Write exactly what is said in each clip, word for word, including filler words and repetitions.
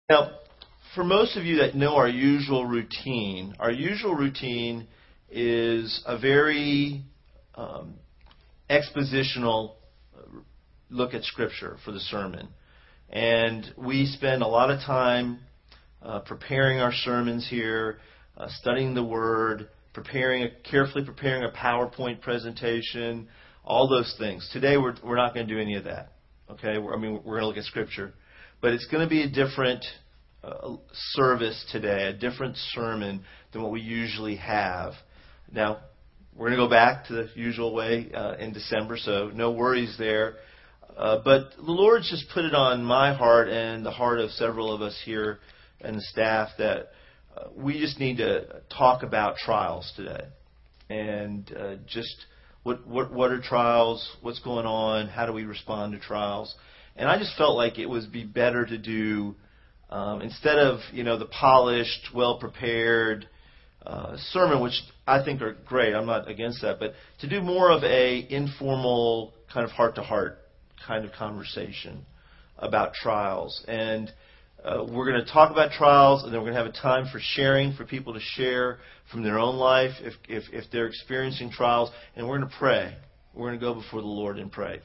Now, for most of you that know our usual routine, our usual routine is a very um, expositional look at Scripture for the sermon. And we spend a lot of time uh, preparing our sermons here, uh, studying the Word, preparing a, carefully preparing a PowerPoint presentation, all those things. Today we're we're not going to do any of that. Okay, we're, I mean we're going to look at Scripture, but it's going to be a different uh, service today, a different sermon than what we usually have. Now we're going to go back to the usual way uh, in December, so no worries there. Uh, but the Lord's just put it on my heart and the heart of several of us here and the staff that uh, we just need to talk about trials today, and uh, just what, what what are trials, what's going on, how do we respond to trials. And I just felt like it would be better to do, um, instead of, you know, the polished, well-prepared uh, sermon, which I think are great, I'm not against that, but to do more of a informal kind of heart-to-heart kind of conversation about trials. And uh, we're going to talk about trials, and then we're going to have a time for sharing, for people to share from their own life if, if, if they're experiencing trials, and we're going to pray. We're going to go before the Lord and pray.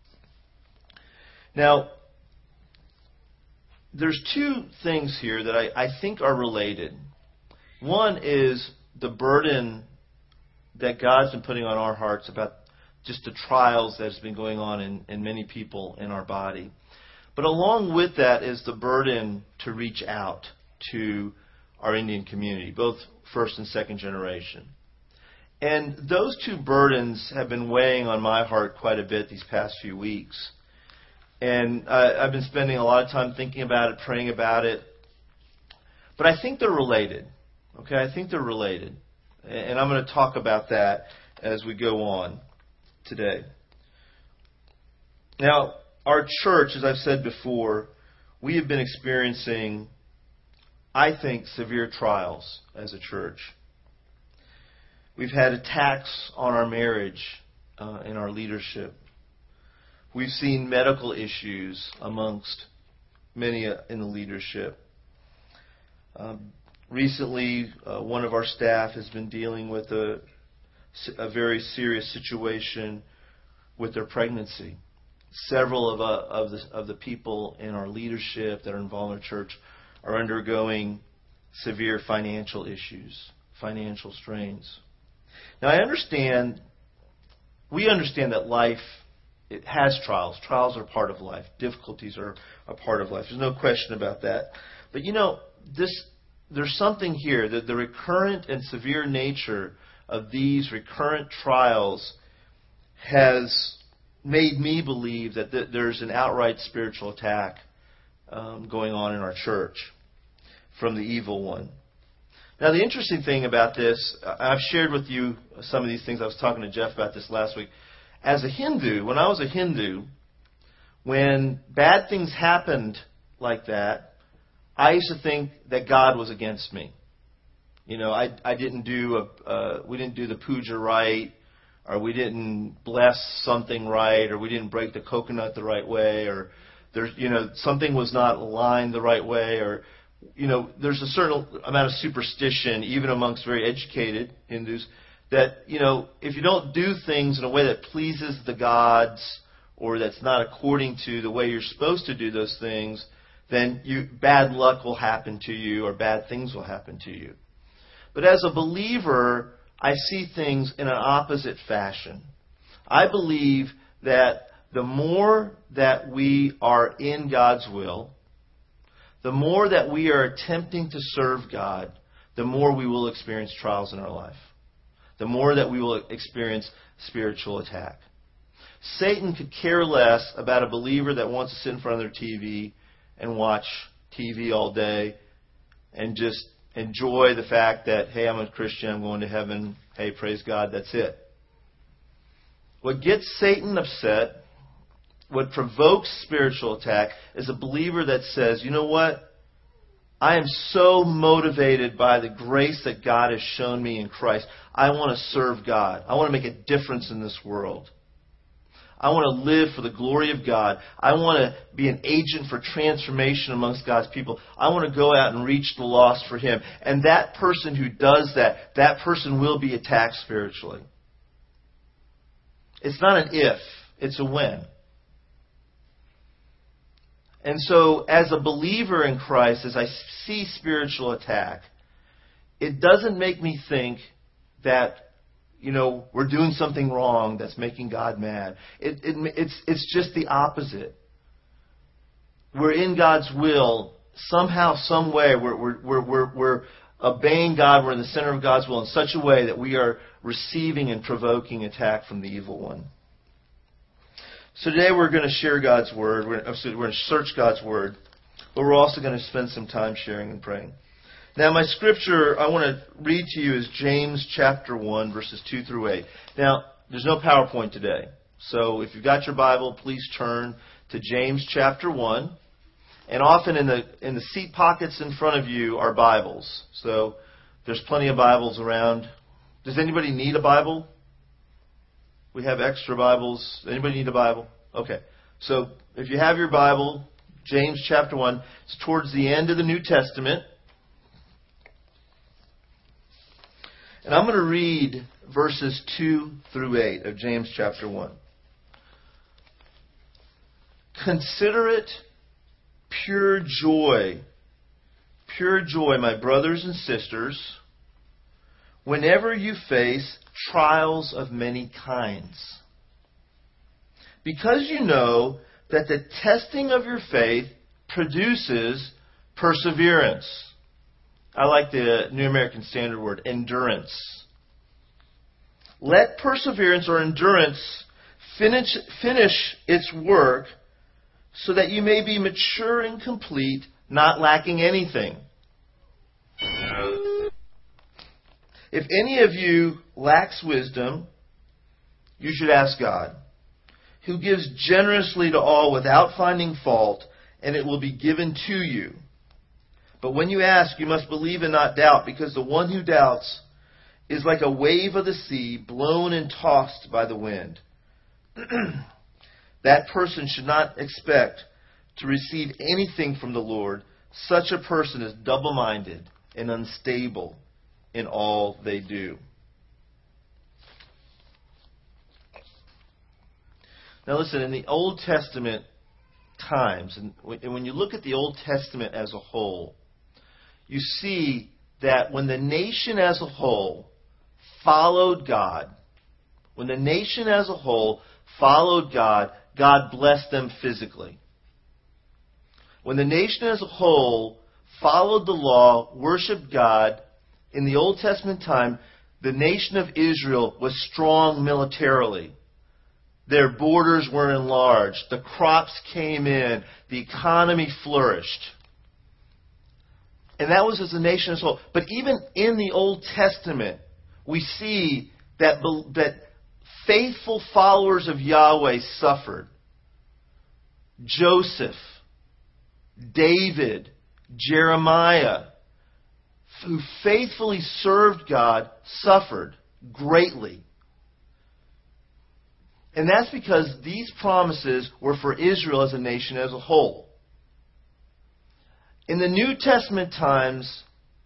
Now, there's two things here that I, I think are related. One is the burden that God's been putting on our hearts about just the trials that's been going on in, in many people in our body. But along with that is the burden to reach out to our Indian community, both first and second generation. And those two burdens have been weighing on my heart quite a bit these past few weeks. And I, I've been spending a lot of time thinking about it, praying about it. But I think they're related. Okay, I think they're related. And I'm going to talk about that as we go on today. Now, our church, as I've said before, we have been experiencing, I think, severe trials as a church. We've had attacks on our marriage uh, and our leadership. We've seen medical issues amongst many in the leadership. Um, recently, uh, one of our staff has been dealing with a, a very serious situation with their pregnancy. Several of, uh, of, the, of the people in our leadership that are involved in our church are undergoing severe financial issues, financial strains. Now, I understand, we understand that life, it has trials. Trials are part of life. Difficulties are a part of life. There's no question about that. But, you know, this there's something here, that the recurrent and severe nature of these recurrent trials has made me believe that th- there's an outright spiritual attack um, going on in our church from the evil one. Now, the interesting thing about this, I've shared with you some of these things. I was talking to Jeff about this last week. As a Hindu, when I was a Hindu, when bad things happened like that, I used to think that God was against me. You know, I I didn't do a uh, we didn't do the puja right, or we didn't bless something right, or we didn't break the coconut the right way, or there's you know something was not aligned the right way, or you know there's a certain amount of superstition even amongst very educated Hindus that you know if you don't do things in a way that pleases the gods or that's not according to the way you're supposed to do those things, then you bad luck will happen to you or bad things will happen to you. But as a believer, I see things in an opposite fashion. I believe that the more that we are in God's will, the more that we are attempting to serve God, the more we will experience trials in our life. The more that we will experience spiritual attack. Satan could care less about a believer that wants to sit in front of their T V and watch T V all day and just enjoy the fact that, hey, I'm a Christian, I'm going to heaven, hey, praise God, that's it. What gets Satan upset, what provokes spiritual attack, is a believer that says, you know what? I am so motivated by the grace that God has shown me in Christ. I want to serve God. I want to make a difference in this world. I want to live for the glory of God. I want to be an agent for transformation amongst God's people. I want to go out and reach the lost for Him. And that person who does that, that person will be attacked spiritually. It's not an if, it's a when. And so, as a believer in Christ, as I see spiritual attack, it doesn't make me think that, you know, we're doing something wrong that's making God mad. It, it, it's, it's just the opposite. We're in God's will. Somehow, some way, we're, we're, we're, we're, we're obeying God. We're in the center of God's will in such a way that we are receiving and provoking attack from the evil one. So today we're going to share God's Word. We're, we're going to search God's Word. But we're also going to spend some time sharing and praying. Now my scripture I want to read to you is James chapter one, verses two through eight. Now, there's no PowerPoint today. So if you've got your Bible, please turn to James chapter one. And often in the in the seat pockets in front of you are Bibles. So there's plenty of Bibles around. Does anybody need a Bible? We have extra Bibles. Anybody need a Bible? Okay. So if you have your Bible, James chapter one, it's towards the end of the New Testament. And I'm going to read verses two through eight of James chapter one. Consider it pure joy, pure joy, my brothers and sisters, whenever you face trials of many kinds. Because you know that the testing of your faith produces perseverance. I like the New American Standard word, endurance. Let perseverance or endurance finish, finish its work so that you may be mature and complete, not lacking anything. If any of you lacks wisdom, you should ask God, who gives generously to all without finding fault, and it will be given to you. But when you ask, you must believe and not doubt, because the one who doubts is like a wave of the sea, blown and tossed by the wind. That person should not expect to receive anything from the Lord. Such a person is double-minded and unstable in all they do. Now listen, in the Old Testament times, and when you look at the Old Testament as a whole, you see that when the nation as a whole followed God, when the nation as a whole followed God, God blessed them physically. When the nation as a whole followed the law, worshiped God, in the Old Testament time, the nation of Israel was strong militarily. Their borders were enlarged. The crops came in. The economy flourished. And that was as a nation as a whole. But even in the Old Testament, we see that, that faithful followers of Yahweh suffered. Joseph, David, Jeremiah, who faithfully served God, suffered greatly. And that's because these promises were for Israel as a nation as a whole. In the New Testament times,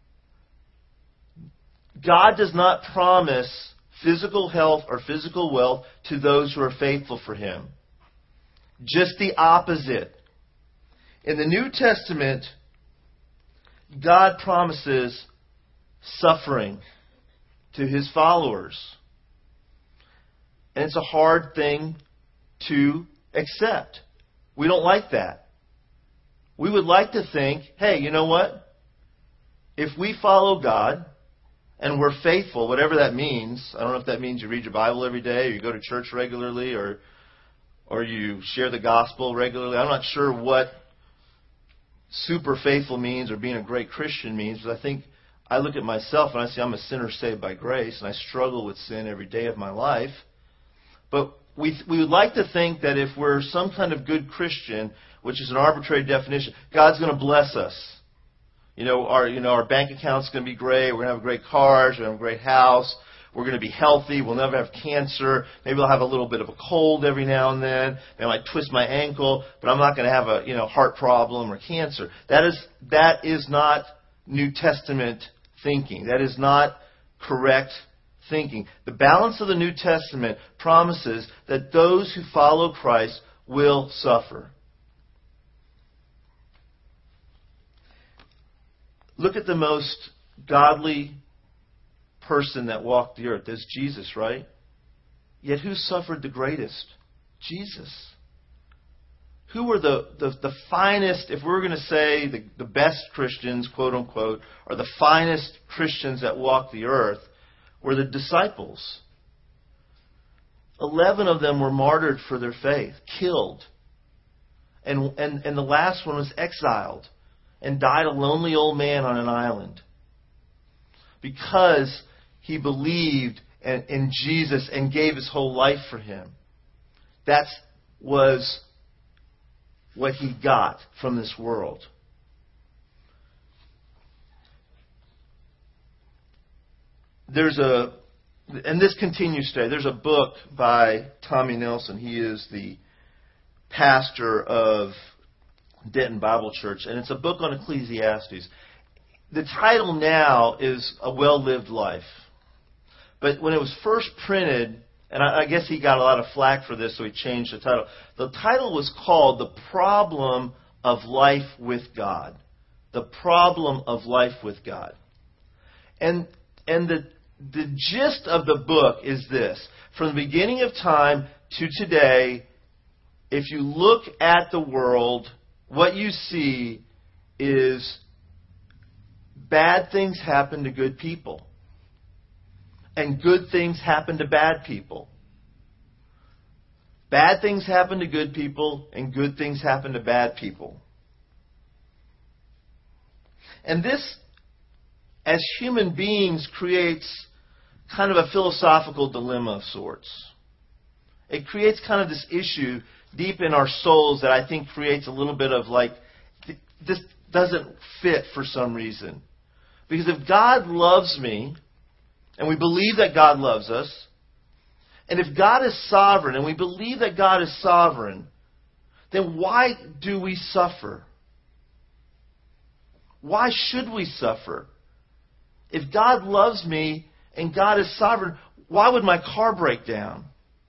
God does not promise physical health or physical wealth to those who are faithful for Him. Just the opposite. In the New Testament, God promises suffering to His followers. And it's a hard thing to accept. We don't like that. We would like to think, hey, you know what? If we follow God and we're faithful, whatever that means, I don't know if that means you read your Bible every day, or you go to church regularly, or or you share the gospel regularly. I'm not sure what super faithful means or being a great Christian means, but I think I look at myself and I say I'm a sinner saved by grace, and I struggle with sin every day of my life. But we we would like to think that if we're some kind of good Christian, which is an arbitrary definition, God's going to bless us. You know, our you know our bank account's going to be great. We're going to have great cars. We're going to have a great house. we're going to be healthy. We'll never have cancer. Maybe I'll have a little bit of a cold every now and then. Maybe I might twist my ankle, but I'm not going to have a, you know, heart problem or cancer. That is, that is not New Testament thinking. That is not correct thinking. The balance of the New Testament promises that those who follow Christ will suffer. Look at the most godly person that walked the earth. There's Jesus, right? Yet who suffered the greatest? Jesus. Who were the, the, the finest, if we were going to say the, the best Christians, quote unquote, or the finest Christians that walked the earth, were the disciples. Eleven of them were martyred for their faith, killed. And, and, and the last one was exiled and died a lonely old man on an island. Because he believed in, in Jesus and gave his whole life for him. That was what he got from this world. There's a, and this continues today, there's a book by Tommy Nelson. He is the pastor of Denton Bible Church, and it's a book on Ecclesiastes. The title now is A Well-Lived Life. But when it was first printed, and I, I guess he got a lot of flack for this, so he changed the title. The title was called The Problem of Life with God. The Problem of Life with God. And and the the gist of the book is this. From the beginning of time to today, if you look at the world, what you see is bad things happen to good people. And good things happen to bad people. Bad things happen to good people, and good things happen to bad people. And this, as human beings, creates kind of a philosophical dilemma of sorts. It creates kind of this issue deep in our souls that I think creates a little bit of like, this doesn't fit for some reason. Because if God loves me, and we believe that God loves us, and if God is sovereign, and we believe that God is sovereign, then why do we suffer? Why should we suffer? If God loves me and God is sovereign, why would my car break down?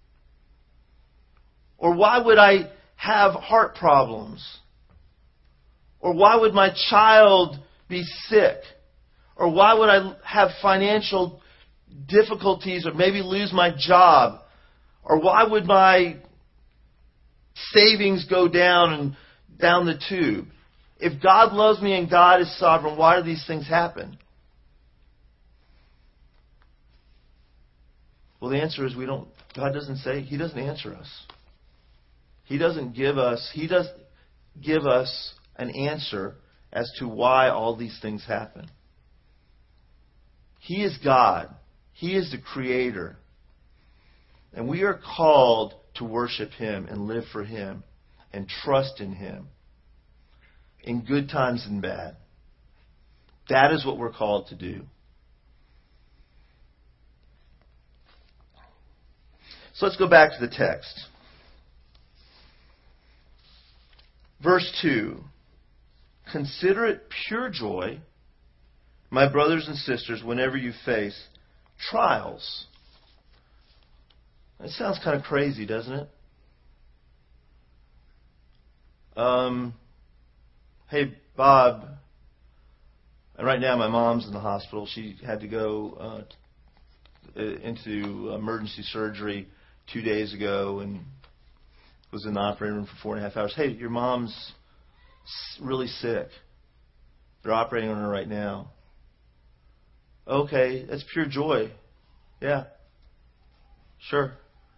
Or why would I have heart problems? Or why would my child be sick? Or why would I have financial difficulties or maybe lose my job? Or why would my savings go down and down the tube? If God loves me and God is sovereign, why do these things happen? Well, the answer is we don't, God doesn't say, He doesn't answer us. He doesn't give us, He does give us an answer as to why all these things happen. He is God. He is the Creator. And we are called to worship Him and live for Him and trust in Him in good times and bad. That is what we're called to do. So let's go back to the text. Verse two. Consider it pure joy, my brothers and sisters, whenever you face trials. It sounds kind of crazy, doesn't it? Um, hey, Bob, and right now my mom's in the hospital. She had to go uh, into emergency surgery two days ago and was in the operating room for four and a half hours. Hey, your mom's really sick. They're operating on her right now. Okay, that's pure joy. Yeah. Sure.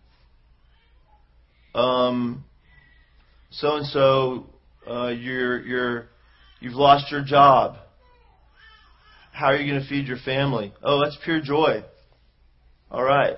Um, so and so, uh, you're you're you've lost your job. How are you going to feed your family? Oh, that's pure joy. All right.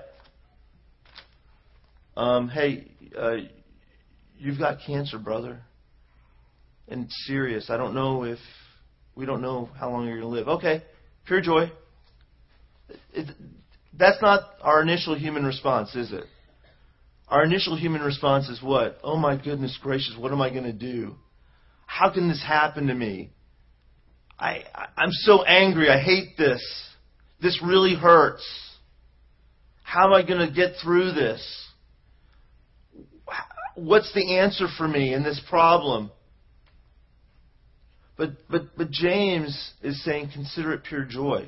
Um, hey, uh, you've got cancer, brother, and it's serious. I don't know if we don't know how long you're going to live. Okay, pure joy. It, That's not our initial human response, is it? Our initial human response is what? Oh my goodness gracious, what am I going to do? How can this happen to me? I, I, I'm so angry. I hate this. This really hurts. How am I going to get through this? What's the answer for me in this problem? But, but, but James is saying, consider it pure joy.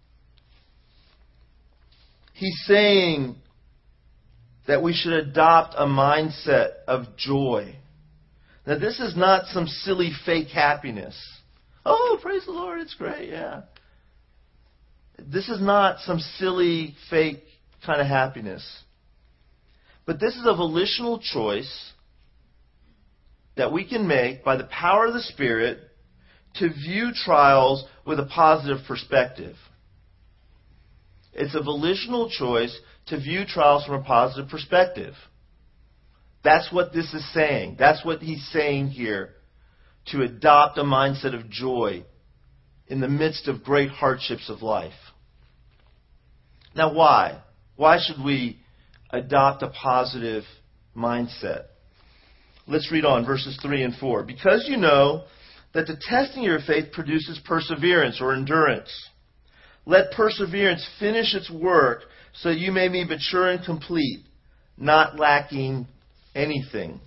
He's saying that we should adopt a mindset of joy. Now, this is not some silly fake happiness. Oh, praise the Lord, it's great, yeah. This is not some silly fake kind of happiness. But this is a volitional choice that we can make by the power of the Spirit to view trials with a positive perspective. It's a volitional choice to view trials from a positive perspective. That's what this is saying. That's what he's saying here. To adopt a mindset of joy in the midst of great hardships of life. Now why? Why should we adopt a positive mindset? Let's read on verses three and four. Because you know that the testing of your faith produces perseverance or endurance. Let perseverance finish its work so you may be mature and complete, not lacking anything.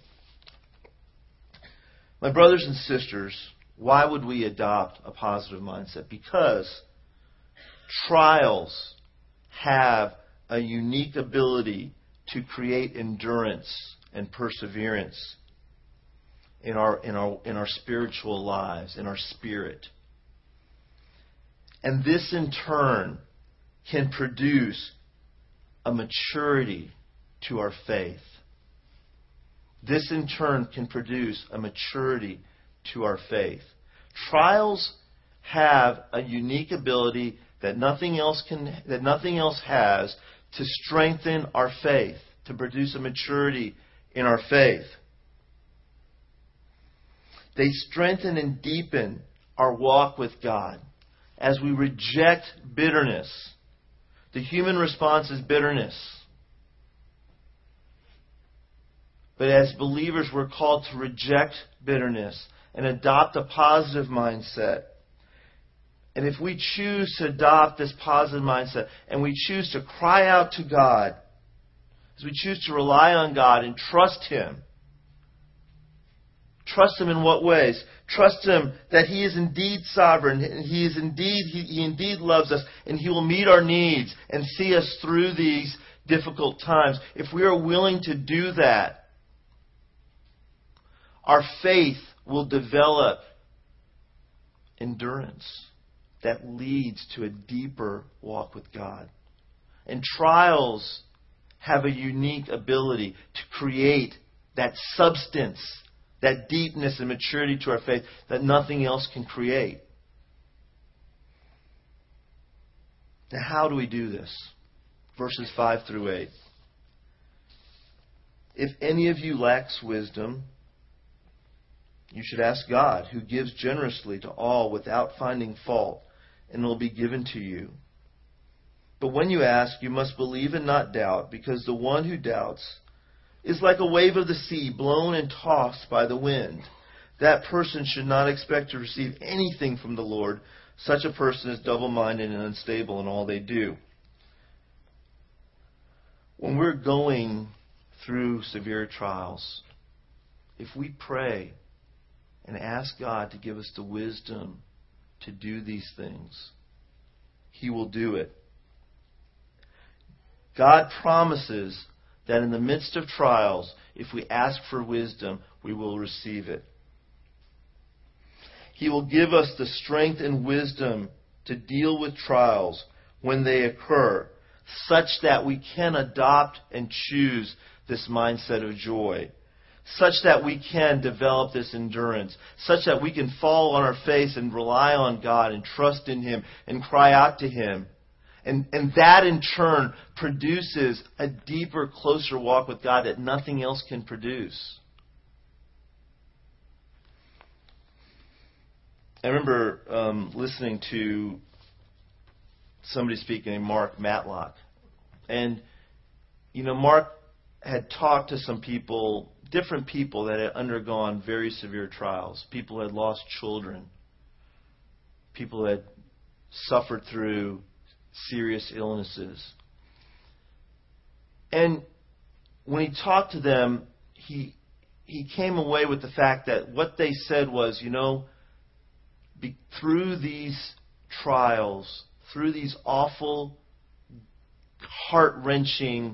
My brothers and sisters, why would we adopt a positive mindset? Because trials have a unique ability to create endurance and perseverance in our in our in our spiritual lives, in our spirit. And this in turn can produce a maturity to our faith. This in turn can produce a maturity to our faith. Trials have a unique ability that nothing else can that nothing else has to strengthen our faith, to produce a maturity in our faith. They strengthen and deepen our walk with God as we reject bitterness. The human response is bitterness. But as believers, we're called to reject bitterness and adopt a positive mindset. And if we choose to adopt this positive mindset and we choose to cry out to God, as we choose to rely on God and trust Him, trust Him in what ways? Trust Him that He is indeed sovereign, and He is indeed He, he indeed loves us, and He will meet our needs and see us through these difficult times. If we are willing to do that, our faith will develop endurance that leads to a deeper walk with God. And trials have a unique ability to create that substance, that deepness and maturity to our faith that nothing else can create. Now, how do we do this? Verses five through eight. If any of you lacks wisdom, you should ask God, who gives generously to all without finding fault, and it will be given to you. But when you ask, you must believe and not doubt, because the one who doubts is like a wave of the sea, blown and tossed by the wind. That person should not expect to receive anything from the Lord. Such a person is double-minded and unstable in all they do. When we're going through severe trials, if we pray and ask God to give us the wisdom to do these things, He will do it. God promises that in the midst of trials, if we ask for wisdom, we will receive it. He will give us the strength and wisdom to deal with trials when they occur, such that we can adopt and choose this mindset of joy, such that we can develop this endurance, such that we can fall on our face and rely on God and trust in Him and cry out to Him. And, and that in turn produces a deeper, closer walk with God that nothing else can produce. I remember um, listening to somebody speaking named Mark Matlock And, you know, Mark had talked to some people, different people that had undergone very severe trials. People who had lost children. People who had suffered through serious illnesses. And when he talked to them, he he came away with the fact that what they said was, you know, be, through these trials, through these awful, heart-wrenching,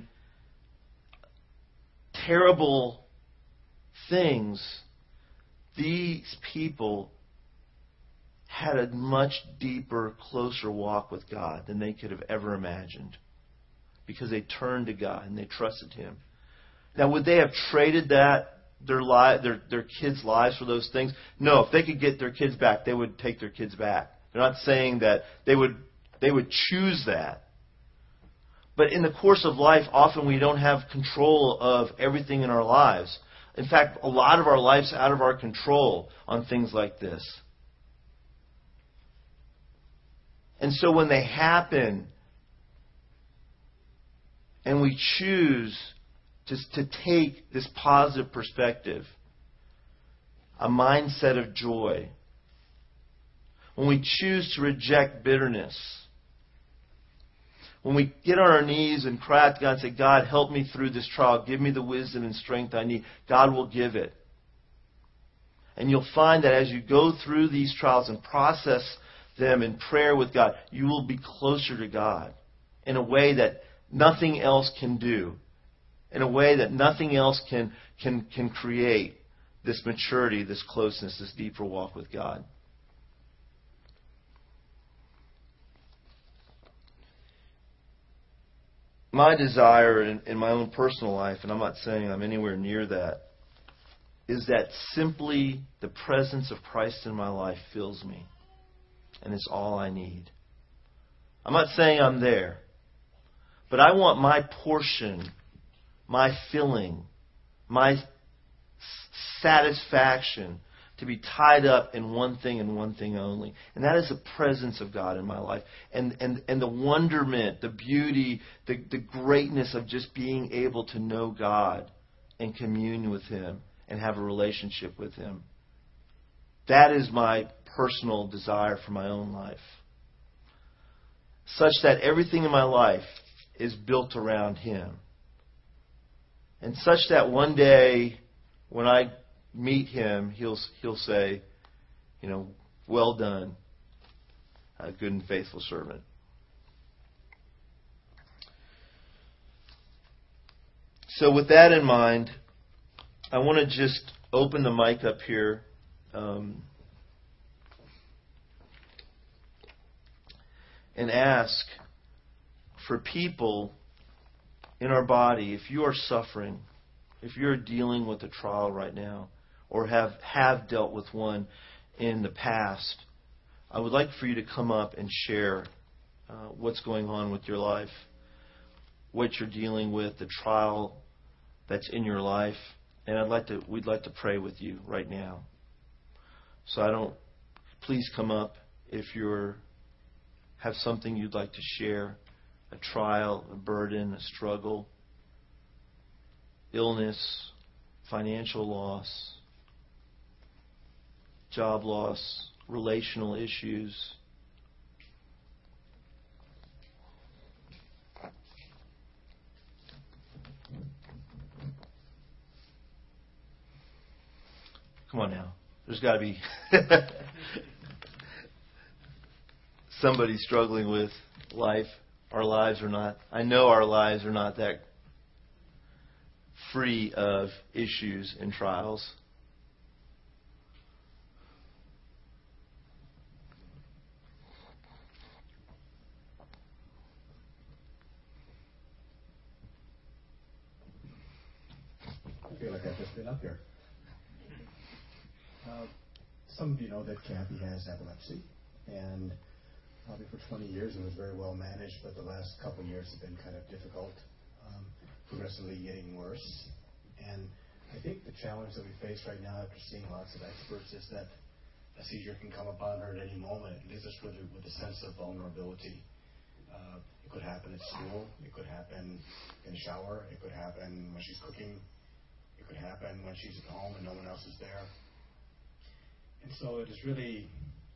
terrible things, these people had a much deeper, closer walk with God than they could have ever imagined, because they turned to God and they trusted Him. Now, would they have traded that, their li- their their kids' lives for those things? No. If they could get their kids back, they would take their kids back. They're not saying that they would they would choose that. But in the course of life, often we don't have control of everything in our lives. In fact, a lot of our life's out of our control on things like this. And so when they happen, and we choose just to take this positive perspective, a mindset of joy, when we choose to reject bitterness, when we get on our knees and cry out to God and say, God, help me through this trial, give me the wisdom and strength I need, God will give it. And you'll find that as you go through these trials and process them in prayer with God, you will be closer to God in a way that nothing else can do, in a way that nothing else can can can create this maturity, this closeness, this deeper walk with God. My desire in, in my own personal life, and I'm not saying I'm anywhere near that, is that simply the presence of Christ in my life fills me. And it's all I need. I'm not saying I'm there. But I want my portion, my filling, my satisfaction to be tied up in one thing and one thing only. And that is the presence of God in my life. And and, and the wonderment, the beauty, the, the greatness of just being able to know God and commune with Him and have a relationship with Him. That is my personal desire for my own life. Such that everything in my life is built around Him. And such that one day when I meet Him, He'll He'll say, you know, well done, a good and faithful servant. So with that in mind, I want to just open the mic up here. Um, and ask for people in our body, if you are suffering, if you're dealing with a trial right now, or have, have dealt with one in the past, I would like for you to come up and share uh, what's going on with your life, what you're dealing with, the trial that's in your life, and I'd like to, we'd like to pray with you right now. So I don't, please come up if you're have something you'd like to share, a trial, a burden, a struggle, illness, financial loss, job loss, relational issues. Come on now. There's got to be somebody struggling with life. Our lives are not, I know our lives are not that free of issues and trials. I feel like I've just been up here. Uh, some of you know that Kathy has epilepsy, and probably for twenty years it was very well managed, but the last couple of years have been kind of difficult, um, progressively getting worse. And I think the challenge that we face right now, after seeing lots of experts, is that a seizure can come upon her at any moment. It leaves us with a, with a sense of vulnerability. Uh, it could happen at school. It could happen in the shower. It could happen when she's cooking. It could happen when she's at home and no one else is there. And so it has really,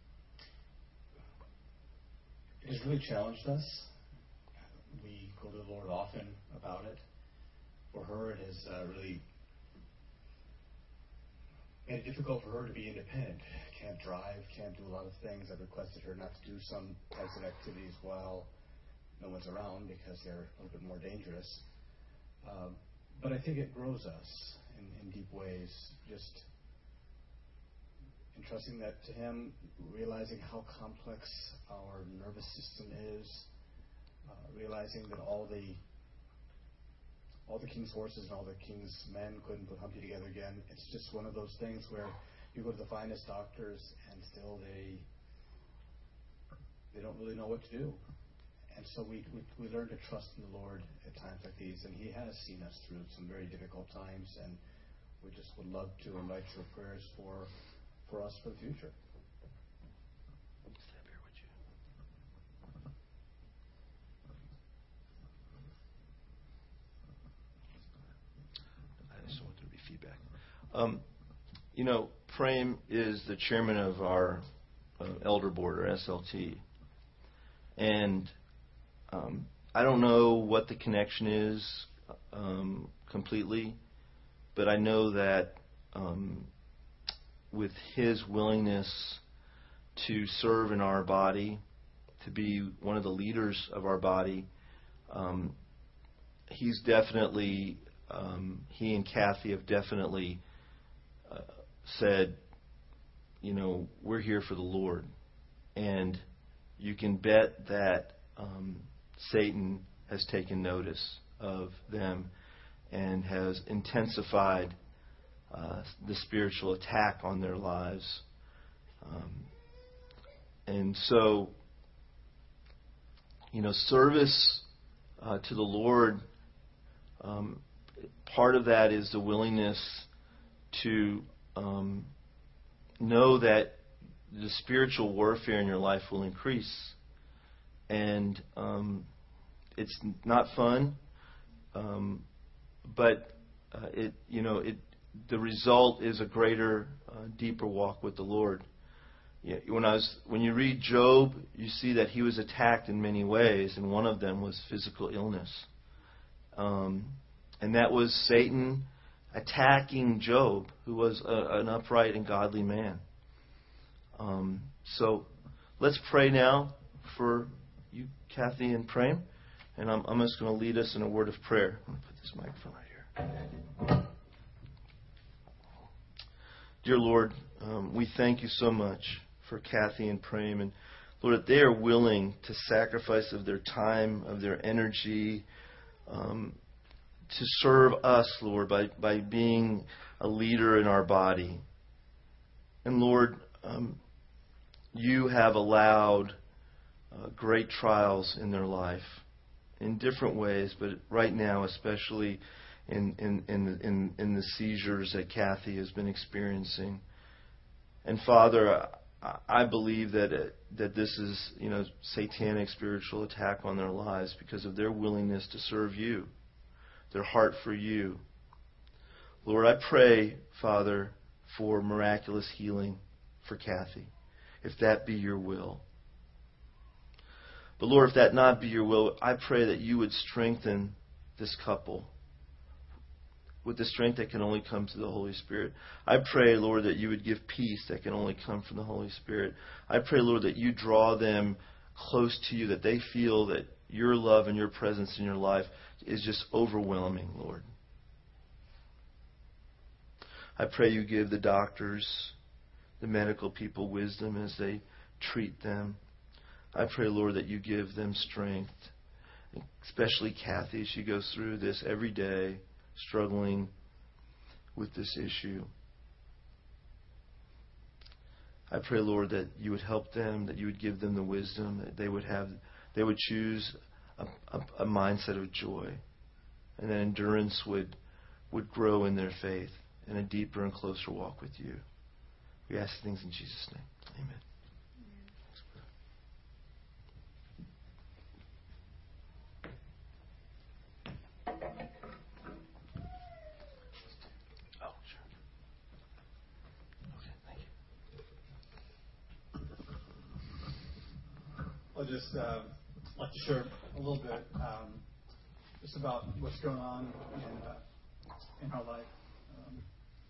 it has really challenged us. We go to the Lord often about it. For her, it has uh, really made it difficult for her to be independent. Can't drive, can't do a lot of things. I've requested her not to do some types of activities while no one's around because they're a little bit more dangerous. Um, but I think it grows us in, in deep ways, just entrusting that to Him, realizing how complex our nervous system is, uh, realizing that all the all the king's horses and all the king's men couldn't put Humpty together again. It's just one of those things where you go to the finest doctors and still they they don't really know what to do. And so we, we we learn to trust in the Lord at times like these, and He has seen us through some very difficult times, and we just would love to invite your prayers for for us for the future. Stand here, would you? I just want there to be feedback. Um, you know, Prem is the chairman of our uh, elder board, or S L T, and um, I don't know what the connection is um, completely, but I know that um, with his willingness to serve in our body, to be one of the leaders of our body, um, he's definitely, um, he and Kathy have definitely uh, said, you know, we're here for the Lord. And you can bet that um, Satan has taken notice of them and has intensified uh, the spiritual attack on their lives. Um, and so, you know, service uh, to the Lord, um, part of that is the willingness to um, know that the spiritual warfare in your life will increase. And um, it's not fun, um, but uh, it, you know, it, the result is a greater, uh, deeper walk with the Lord. Yeah, when I was, when you read Job, you see that he was attacked in many ways, and one of them was physical illness. Um, and that was Satan attacking Job, who was a, an upright and godly man. Um, so let's pray now for you, Kathy and Prem, and I'm, I'm just going to lead us in a word of prayer. I'm going to put this microphone right here. Dear Lord, um, we thank you so much for Kathy and Prem, and Lord, that they are willing to sacrifice of their time, of their energy, um, to serve us, Lord, by, by being a leader in our body. And Lord, um, you have allowed uh, great trials in their life in different ways, but right now, especially in in in in, in the seizures that Kathy has been experiencing. And Father, I, I believe that it, that this is, you know, satanic spiritual attack on their lives because of their willingness to serve you, their heart for you. Lord, I pray, Father, for miraculous healing for Kathy, if that be your will. But Lord, if that not be your will, I pray that you would strengthen this couple with the strength that can only come through the Holy Spirit. I pray, Lord, that you would give peace that can only come from the Holy Spirit. I pray, Lord, that you draw them close to you, that they feel that your love and your presence in your life is just overwhelming, Lord. I pray you give the doctors, the medical people, wisdom as they treat them. I pray, Lord, that you give them strength, especially Kathy as she goes through this every day, struggling with this issue. I pray, Lord, that you would help them, that you would give them the wisdom, that they would have, they would choose a, a, a mindset of joy, and that endurance would would grow in their faith and a deeper and closer walk with you. We ask things in Jesus' name. Amen. I'll just uh, like to share a little bit um, just about what's going on in uh, in our life. Um,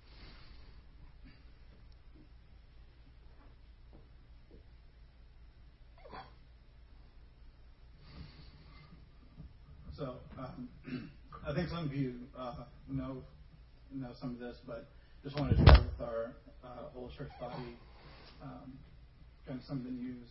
so um, I think some of you uh, know know some of this, but just wanted to share with our uh, whole church body um, kind of some of the news.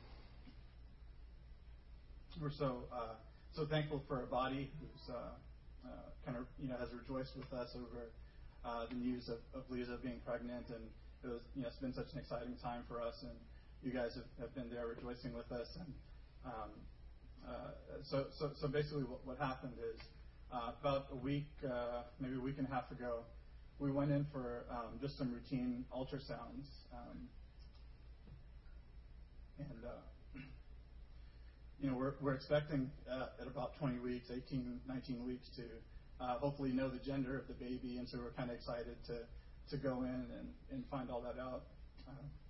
We're so uh, so thankful for our body, who's uh, uh, kind of you know has rejoiced with us over uh, the news of, of Lisa being pregnant, and it was you know it's been such an exciting time for us, and you guys have, have been there rejoicing with us, and um, uh, so so so basically what, what happened is uh, about a week, uh, maybe a week and a half ago, we went in for um, just some routine ultrasounds, um, and. Uh, You know, we're, we're expecting uh, at about twenty weeks, eighteen, nineteen weeks to uh, hopefully know the gender of the baby, and so we're kind of excited to, to go in and, and find all that out. Uh,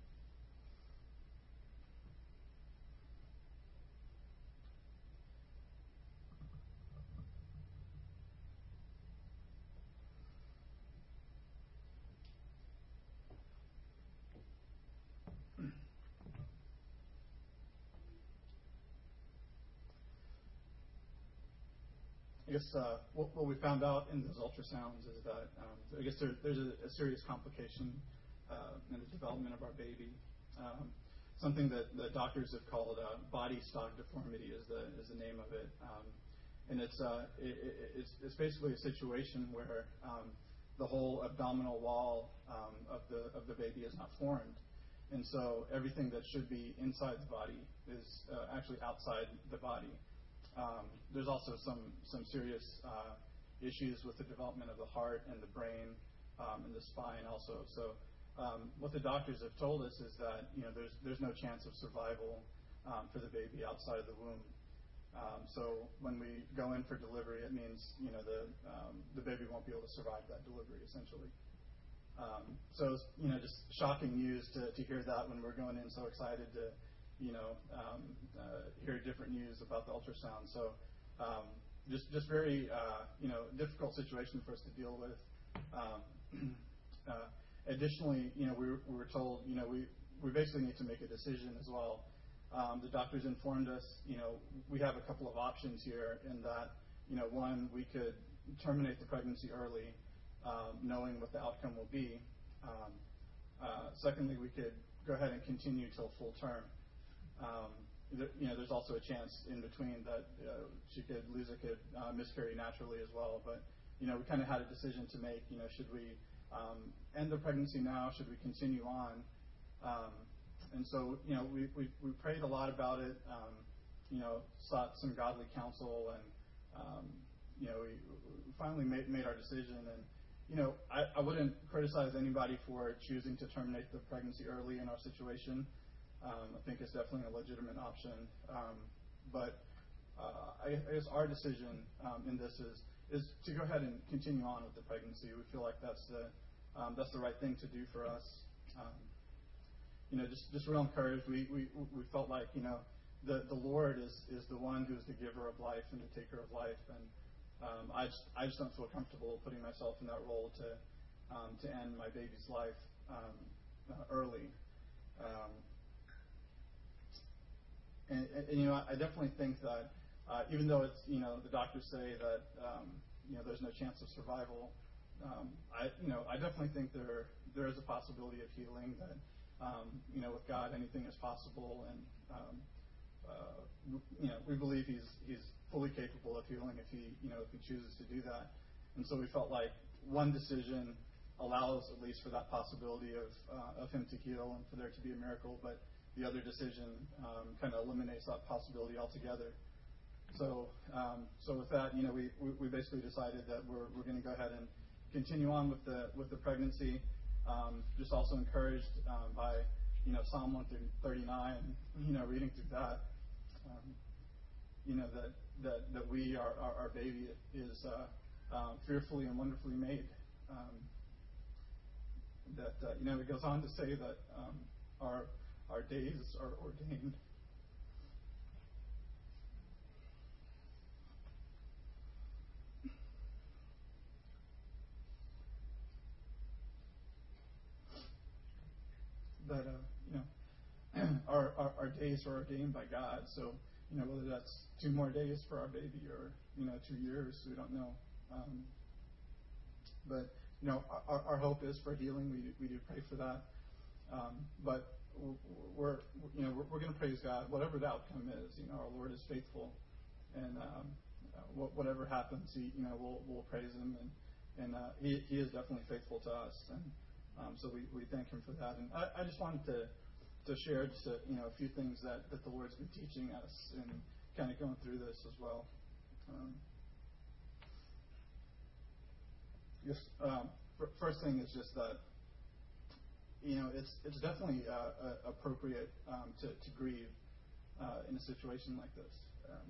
I guess uh, what, what we found out in those ultrasounds is that um, I guess there, there's a, a serious complication uh, in the development of our baby. Um, something that the doctors have called uh, body stock deformity is the is the name of it, um, and it's, uh, it, it, it's it's basically a situation where um, the whole abdominal wall um, of the of the baby is not formed, and so everything that should be inside the body is uh, actually outside the body. Um, there's also some some serious uh, issues with the development of the heart and the brain um, and the spine also. So um, what the doctors have told us is that you know there's there's no chance of survival um, for the baby outside of the womb. Um, so when we go in for delivery, it means you know the um, the baby won't be able to survive that delivery essentially. Um, so it's, you know just shocking news to, to hear that when we're going in so excited to. you know, um, uh, hear different news about the ultrasound. So um, just just very, uh, you know, difficult situation for us to deal with. Um, uh, additionally, you know, we were, we were told, you know, we, we basically need to make a decision as well. Um, the doctors informed us, you know, we have a couple of options here in that, you know, one, we could terminate the pregnancy early, um, knowing what the outcome will be. Um, uh, secondly, we could go ahead and continue till full term. Um, there, you know, there's also a chance in between that uh, she could, Lisa could uh, miscarry naturally as well. But you know, we kind of had a decision to make. You know, should we um, end the pregnancy now? Should we continue on? Um, and so, you know, we, we we prayed a lot about it. Um, you know, sought some godly counsel, and um, you know, we, we finally made made our decision. And you know, I, I wouldn't criticize anybody for choosing to terminate the pregnancy early in our situation. Um, I think it's definitely a legitimate option, um, but uh, I, I guess our decision um, in this is is to go ahead and continue on with the pregnancy. We feel like that's the um, that's the right thing to do for us. Um, you know, just just real encouraged. We we we felt like you know the the Lord is is the one who's the giver of life and the taker of life, and um, I just I just don't feel comfortable putting myself in that role to um, to end my baby's life um, uh, early. Um, And, and, and you know, I definitely think that uh, even though it's you know the doctors say that um, you know there's no chance of survival, um, I you know I definitely think there there is a possibility of healing. That um, you know with God anything is possible, and um, uh, you know we believe He's He's fully capable of healing if He you know if He chooses to do that. And so we felt like one decision allows at least for that possibility of uh, of Him to heal and for there to be a miracle, but the other decision um, kind of eliminates that possibility altogether. So, um, so with that, you know, we, we, we basically decided that we're we're going to go ahead and continue on with the with the pregnancy. Um, just also encouraged um, by you know Psalm one thirty-nine, you know, reading through that, um, you know that that that we our our, our baby is uh, uh, fearfully and wonderfully made. Um, that uh, you know it goes on to say that um, our Our days are ordained that uh, you know our, our our days are ordained by God. So you know whether that's two more days for our baby or you know two years, we don't know. Um, but you know our, our hope is for healing. We we do pray for that. Um, but we're you know we're, we're going to praise God whatever the outcome is. You know our Lord is faithful, and um, uh, whatever happens, he, you know we'll we'll praise Him, and and uh, he he is definitely faithful to us, and um, so we, we thank Him for that. And I, I just wanted to to share just a, you know a few things that, that the Lord's been teaching us and kind of going through this as well. Um, just um, first thing is just that. You know, it's it's definitely uh, uh, appropriate um, to, to grieve uh, in a situation like this. Um,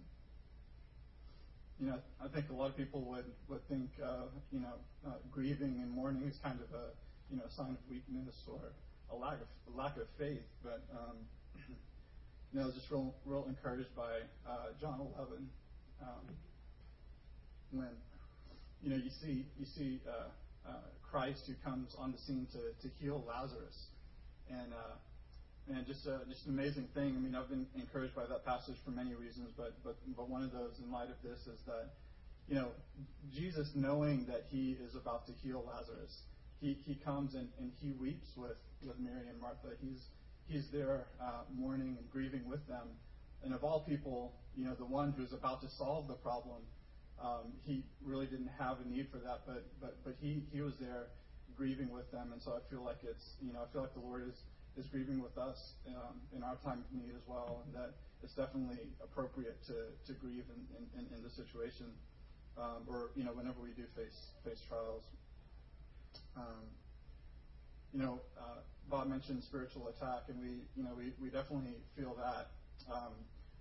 you know, I think a lot of people would would think, uh, you know, uh, grieving and mourning is kind of a you know a sign of weakness or a lack of a lack of faith. But um, you know, I was just real real encouraged by uh, John eleven um, when you know you see you see. Uh, Uh, Christ who comes on the scene to, to heal Lazarus, and uh, and just a, just an amazing thing. I mean, I've been encouraged by that passage for many reasons, but but but one of those in light of this is that you know Jesus, knowing that He is about to heal Lazarus, he he comes and, and He weeps with, with Mary and Martha. He's he's there uh, mourning and grieving with them, and of all people, you know, the one who's about to solve the problem. Um, he really didn't have a need for that, but but but he, he was there grieving with them, and so I feel like it's you know I feel like the Lord is, is grieving with us um, in our time of need as well, and that it's definitely appropriate to, to grieve in, in, in this situation, um, or you know whenever we do face face trials. Um, you know, uh, Bob mentioned spiritual attack, and we you know we, we definitely feel that. Um,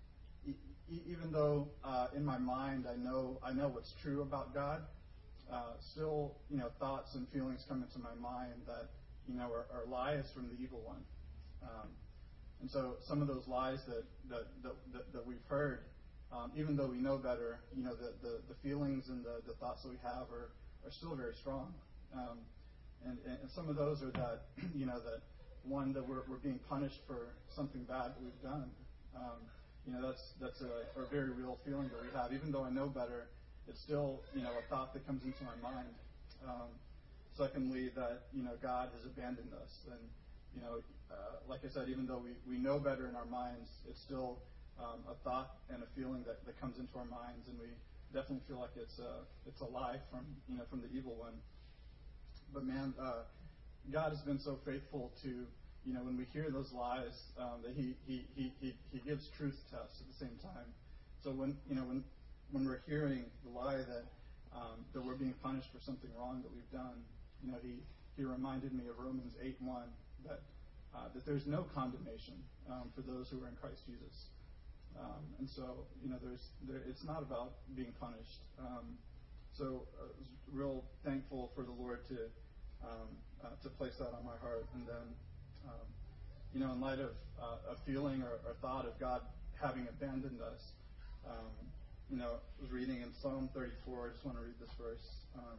Even though uh, in my mind I know I know what's true about God, uh, still you know thoughts and feelings come into my mind that you know are, are lies from the evil one, um, and so some of those lies that that that, that, that we've heard, um, even though we know better, you know the, the, the feelings and the, the thoughts that we have are, are still very strong, um, and, and some of those are that you know that one that we're, we're being punished for something bad that we've done. Um, You know, that's that's a, a very real feeling that we have. Even though I know better, it's still, you know, a thought that comes into my mind. Um, secondly, that, you know, God has abandoned us. And, you know, uh, like I said, even though we, we know better in our minds, it's still um, a thought and a feeling that, that comes into our minds. And we definitely feel like it's a, it's a lie from, you know, from the evil one. But, man, uh, God has been so faithful to... You know, when we hear those lies, um, that he, he, he, he, he gives truth to us at the same time. So when you know when when we're hearing the lie that um, that we're being punished for something wrong that we've done, you know, he, he reminded me of Romans eight one that uh, that there's no condemnation um, for those who are in Christ Jesus. Um, and so you know, there's there, it's not about being punished. Um, so uh, I was real thankful for the Lord to um, uh, to place that on my heart, and then. Um, you know, in light of uh, a feeling or, or thought of God having abandoned us, um, you know, I was reading in Psalm thirty-four. I just want to read this verse. Um,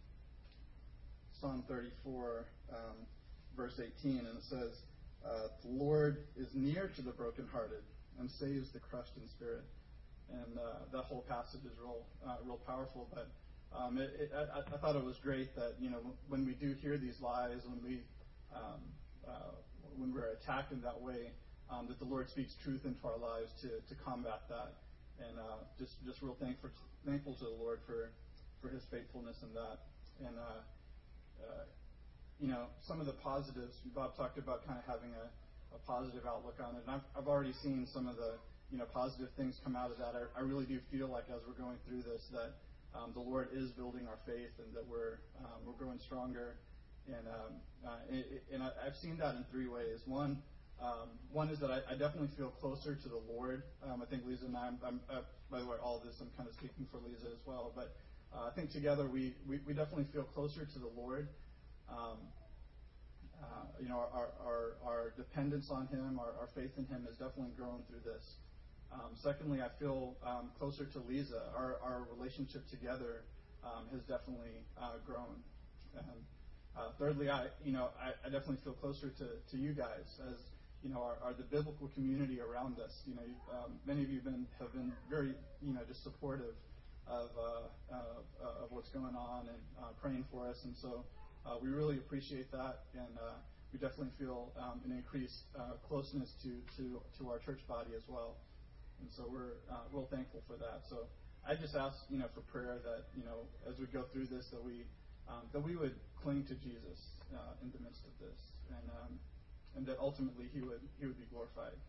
Psalm thirty-four, um, verse eighteen, and it says, uh, "The Lord is near to the brokenhearted and saves the crushed in spirit." And uh, that whole passage is real, uh, real powerful. But um, it, it, I, I thought it was great that you know when we do hear these lies, when we um, Uh, when we're attacked in that way, um, that the Lord speaks truth into our lives to, to combat that, and uh, just just real thankful thankful to the Lord for for His faithfulness in that. And uh, uh, you know, some of the positives. Bob talked about kind of having a, a positive outlook on it, and I've, I've already seen some of the you know positive things come out of that. I, I really do feel like as we're going through this that um, the Lord is building our faith, and that we're um, we're growing stronger. And um, uh, it, and I, I've seen that in three ways. One, um, one is that I, I definitely feel closer to the Lord. Um, I think Lisa and I, I'm, I'm, uh, by the way, all of this I'm kind of speaking for Lisa as well. But uh, I think together we, we, we definitely feel closer to the Lord. Um, uh, you know, our, our, our dependence on Him, our, our faith in Him has definitely grown through this. Um, secondly, I feel um, closer to Lisa. Our, our relationship together um, has definitely uh, grown. Um, Uh, thirdly, I you know I, I definitely feel closer to, to you guys as you know are, are the biblical community around us. You know, um, many of you have been have been very you know just supportive of uh, uh, of what's going on and uh, praying for us, and so uh, we really appreciate that, and uh, we definitely feel um, an increased uh, closeness to, to to our church body as well, and so we're uh, real thankful for that. So I just ask you know for prayer that you know as we go through this that we um, that we would cling to Jesus uh, in the midst of this, and um, and that ultimately he would he would be glorified.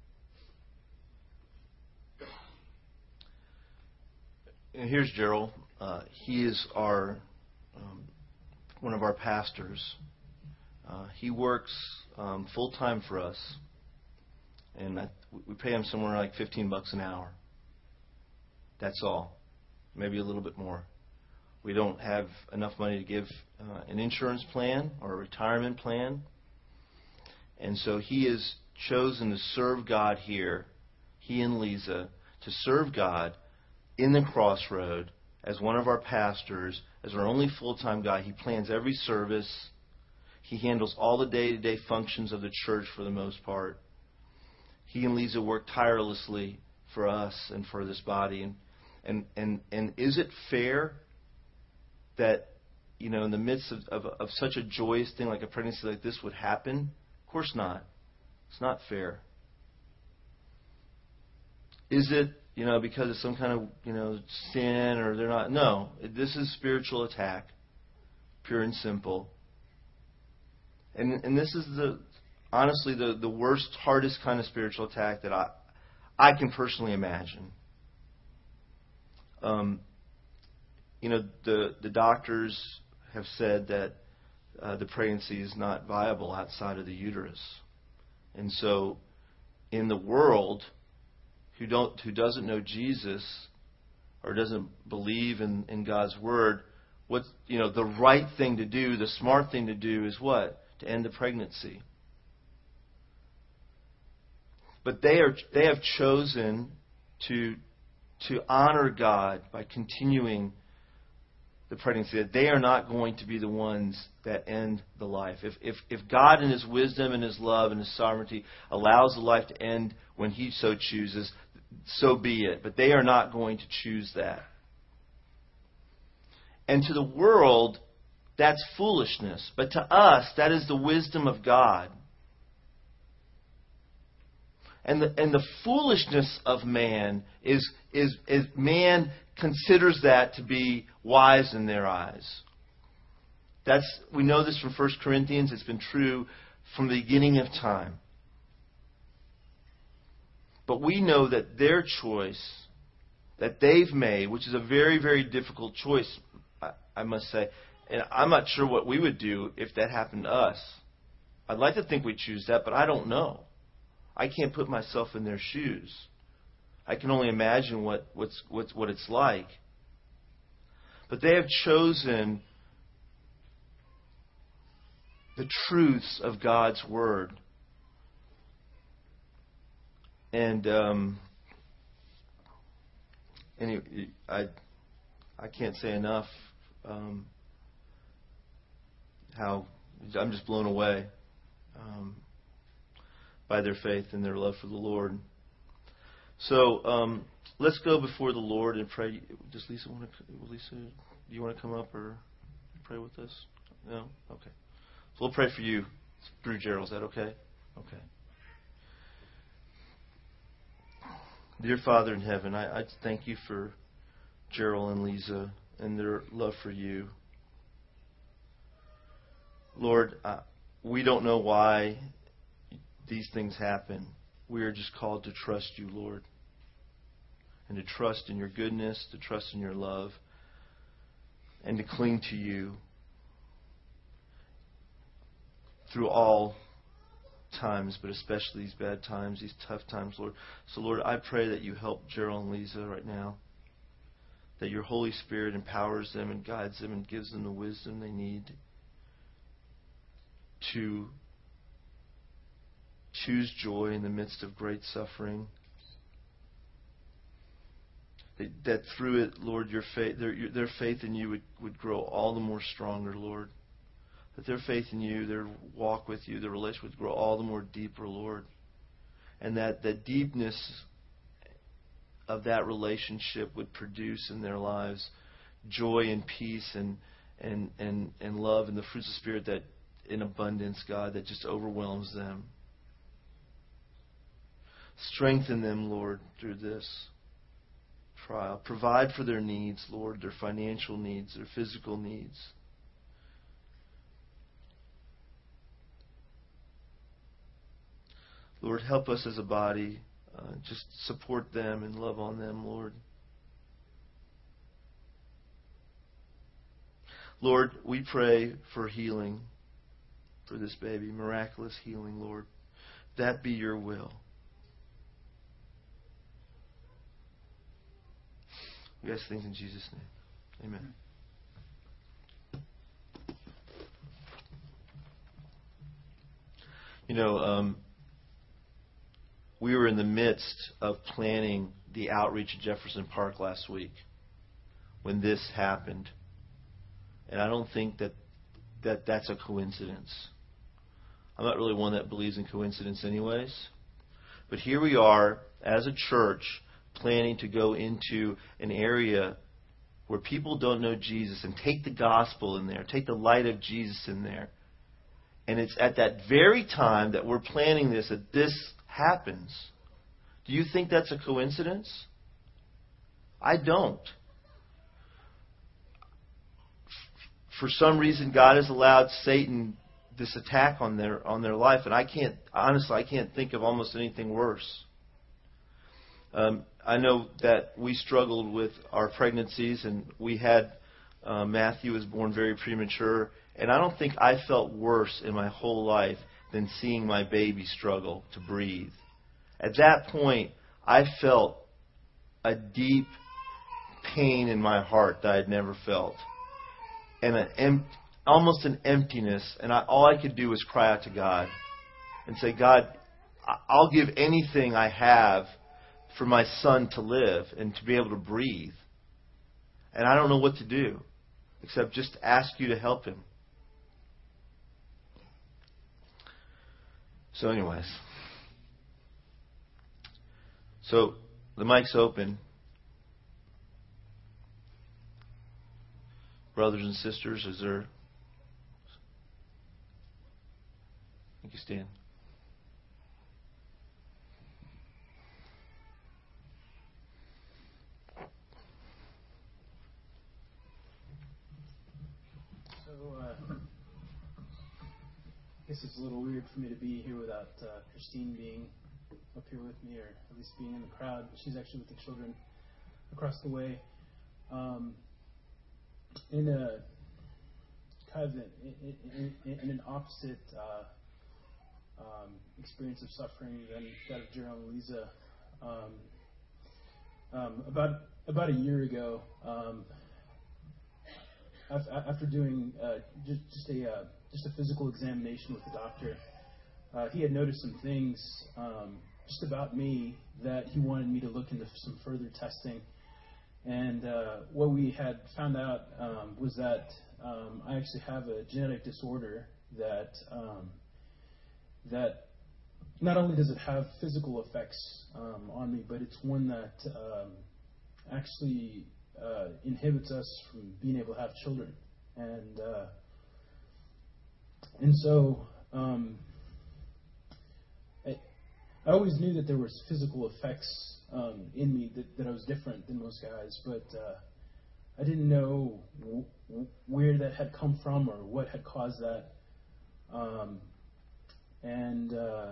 And here's Gerald. Uh, he is our um, one of our pastors. Uh, he works um, full time for us, and I, we pay him somewhere like fifteen bucks an hour. That's all, maybe a little bit more. We don't have enough money to give uh, an insurance plan or a retirement plan, and so he has chosen to serve God here. He and Lisa to serve God in the Crossroad as one of our pastors, as our only full-time guy. He plans every service. He handles all the day-to-day functions of the church for the most part. He and Lisa work tirelessly for us and for this body. And and and, and is it fair that, you know, in the midst of, of, of such a joyous thing like a pregnancy like this would happen? Of course not. It's not fair. Is it, you know, because of some kind of, you know, sin or they're not? No. This is spiritual attack, pure and simple. And and this is the, honestly, the, the worst, hardest kind of spiritual attack that I I can personally imagine. Um, you know, the, the doctors have said that uh, the pregnancy is not viable outside of the uterus. And so in the world, who don't who doesn't know Jesus or doesn't believe in, in God's word, what's you know the right thing to do, the smart thing to do is what? To end the pregnancy. But they are they have chosen to to honor God by continuing the pregnancy, that they are not going to be the ones that end the life. If if if God in His wisdom and His love and His sovereignty allows the life to end when He so chooses, so be it. But they are not going to choose that. And to the world, that's foolishness. But to us, that is the wisdom of God. And the and the foolishness of man is is is man considers that to be wise in their eyes. That's we know this from First Corinthians. It's been true from the beginning of time. But we know that their choice that they've made, which is a very, very difficult choice, I, I must say, and I'm not sure what we would do if that happened to us. I'd like to think we'd choose that, but I don't know. I can't put myself in their shoes. I can only imagine what what's, what's what it's like. But they have chosen the truths of God's Word. And um, anyway, I I can't say enough um, how I'm just blown away um, by their faith and their love for the Lord. So um, let's go before the Lord and pray. Does Lisa want to? Lisa, do you want to come up or pray with us? No. Okay. So we'll pray for you through Gerald. Is that okay? Okay. Dear Father in heaven, I, I thank you for Gerald and Lisa and their love for you. Lord, uh, we don't know why these things happen. We are just called to trust you, Lord, and to trust in your goodness, to trust in your love, and to cling to you through all times, but especially these bad times, these tough times, Lord. So, Lord, I pray that you help Gerald and Lisa right now, that your Holy Spirit empowers them and guides them and gives them the wisdom they need to choose joy in the midst of great suffering. That, that through it, Lord, your faith, their, your, their faith in you would, would grow all the more stronger, Lord. that their faith in you, their walk with you, their relationship would grow all the more deeper, Lord. And that the deepness of that relationship would produce in their lives joy and peace and and, and, and love and the fruits of the Spirit that in abundance, God, that just overwhelms them. Strengthen them, Lord, through this trial. Provide for their needs, Lord, their financial needs, their physical needs. Lord, help us as a body. Uh, just support them and love on them, Lord. Lord, we pray for healing for this baby, miraculous healing, Lord. That be your will. We ask things in Jesus' name. Amen. You know, um, we were in the midst of planning the outreach at Jefferson Park last week when this happened. And I don't think that, that that's a coincidence. I'm not really one that believes in coincidence anyways. But here we are as a church planning to go into an area where people don't know Jesus and take the gospel in there, take the light of Jesus in there. And it's at that very time that we're planning this that this happens. Do you think that's a coincidence? I don't. For some reason, God has allowed Satan this attack on their on their life, and I can't honestly I can't think of almost anything worse. Um, I know that we struggled with our pregnancies, and we had uh, Matthew was born very premature, and I don't think I felt worse in my whole life than seeing my baby struggle to breathe. At that point, I felt a deep pain in my heart that I'd never felt, and an em- almost an emptiness. And I, all I could do was cry out to God and say, God, I'll give anything I have for my son to live and to be able to breathe. And I don't know what to do except just ask you to help him. So anyways. So the mic's open. Brothers and sisters, is there... Thank you, Stan. So, uh, I guess it's a little weird for me to be here without uh, Christine being up here with me, or at least being in the crowd. But she's actually with the children across the way. Um, in a kind of in, in, in, in an opposite uh, um, experience of suffering than that of Gerald and Lisa. Um, um, about about a year ago, um, after doing uh, just, just a uh, just a physical examination with the doctor, uh, he had noticed some things um, just about me that he wanted me to look into some further testing. And uh, what we had found out um, was that um, I actually have a genetic disorder that um, that not only does it have physical effects um, on me, but it's one that um, actually uh, inhibits us from being able to have children. And uh, and so um, I, I always knew that there was physical effects um, in me that, that I was different than most guys, but uh, I didn't know w- w- where that had come from or what had caused that. Um, and uh,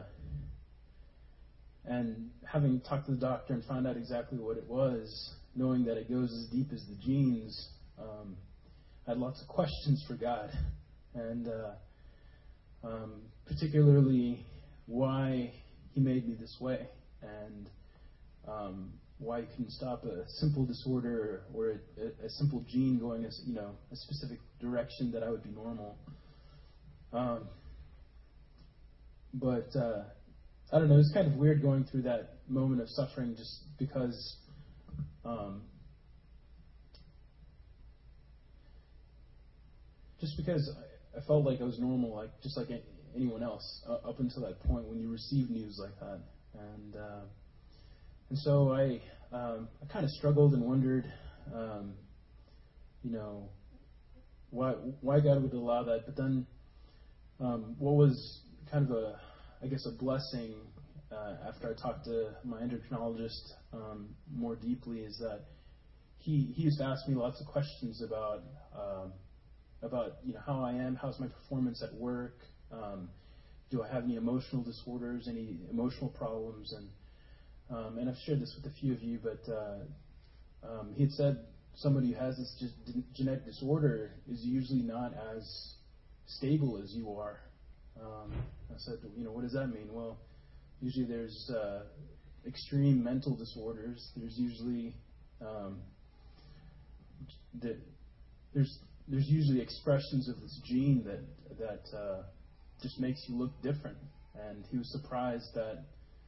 and having talked to the doctor and found out exactly what it was, knowing that it goes as deep as the genes, um, I had lots of questions for God, and uh, um, particularly why He made me this way, and um, why He couldn't stop a simple disorder or a, a, a simple gene going a, you know, a specific direction that I would be normal. Um, but uh, I don't know, it's kind of weird going through that moment of suffering just because um, just because I felt like I was normal, like just like anyone else, uh, up until that point when you receive news like that. And uh, and so I um, I kind of struggled and wondered, um, you know, why why God would allow that. But then um, what was kind of a, I guess, a blessing uh, after I talked to my endocrinologist um, more deeply is that he he used to ask me lots of questions about um, about you know how I am, how's my performance at work, um, do I have any emotional disorders, any emotional problems, and um, and I've shared this with a few of you, but uh, um, he had said somebody who has this ge- genetic disorder is usually not as stable as you are. Um, I said, you know, what does that mean? Well, usually there's uh, extreme mental disorders. There's usually um, the, there's there's usually expressions of this gene that that uh, just makes you look different. And he was surprised that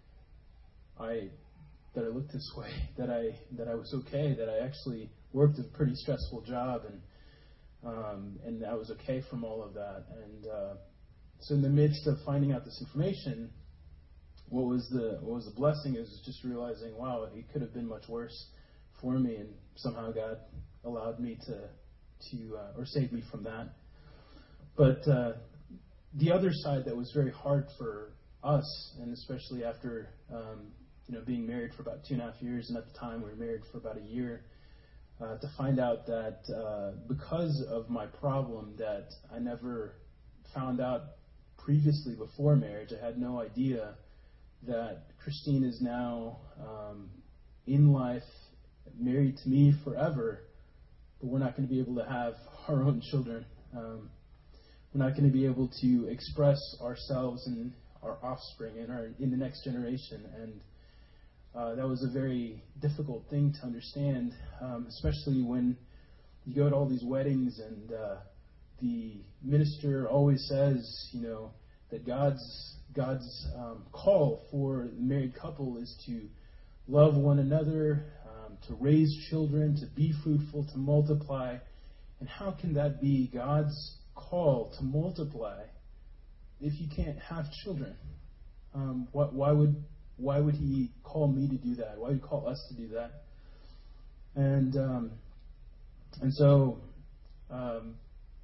I that I looked this way, that I that I was okay, that I actually worked a pretty stressful job, and um, and I was okay from all of that. And uh, so, in the midst of finding out this information, what was the what was the blessing is just realizing, wow, it could have been much worse for me, and somehow God allowed me to to uh, or saved me from that. But uh, the other side that was very hard for us, and especially after um, you know being married for about two and a half years, and at the time we were married for about a year, uh, to find out that uh, because of my problem that I never found out previously before marriage, I had no idea that Christine is now um, in life, married to me forever, but we're not going to be able to have our own children. Um, we're not going to be able to express ourselves and our offspring in our in the next generation, and uh, that was a very difficult thing to understand, um, especially when you go to all these weddings and uh, the minister always says, you know, that God's God's um, call for the married couple is to love one another, um, to raise children, to be fruitful, to multiply. And how can that be God's call to multiply if you can't have children? Um, what, why would why would He call me to do that? Why would He call us to do that? And um, and so. Um,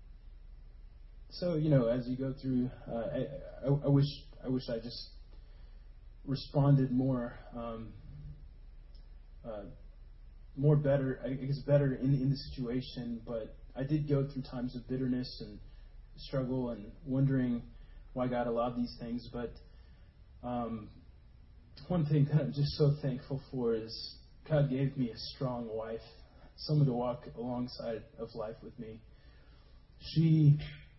So, you know, as you go through, uh, I, I, I wish I wish I just responded more, um, uh, more better, I guess better in, in the situation, but I did go through times of bitterness and struggle and wondering why God allowed these things. But um, one thing that I'm just so thankful for is God gave me a strong wife, someone to walk alongside of life with me. She...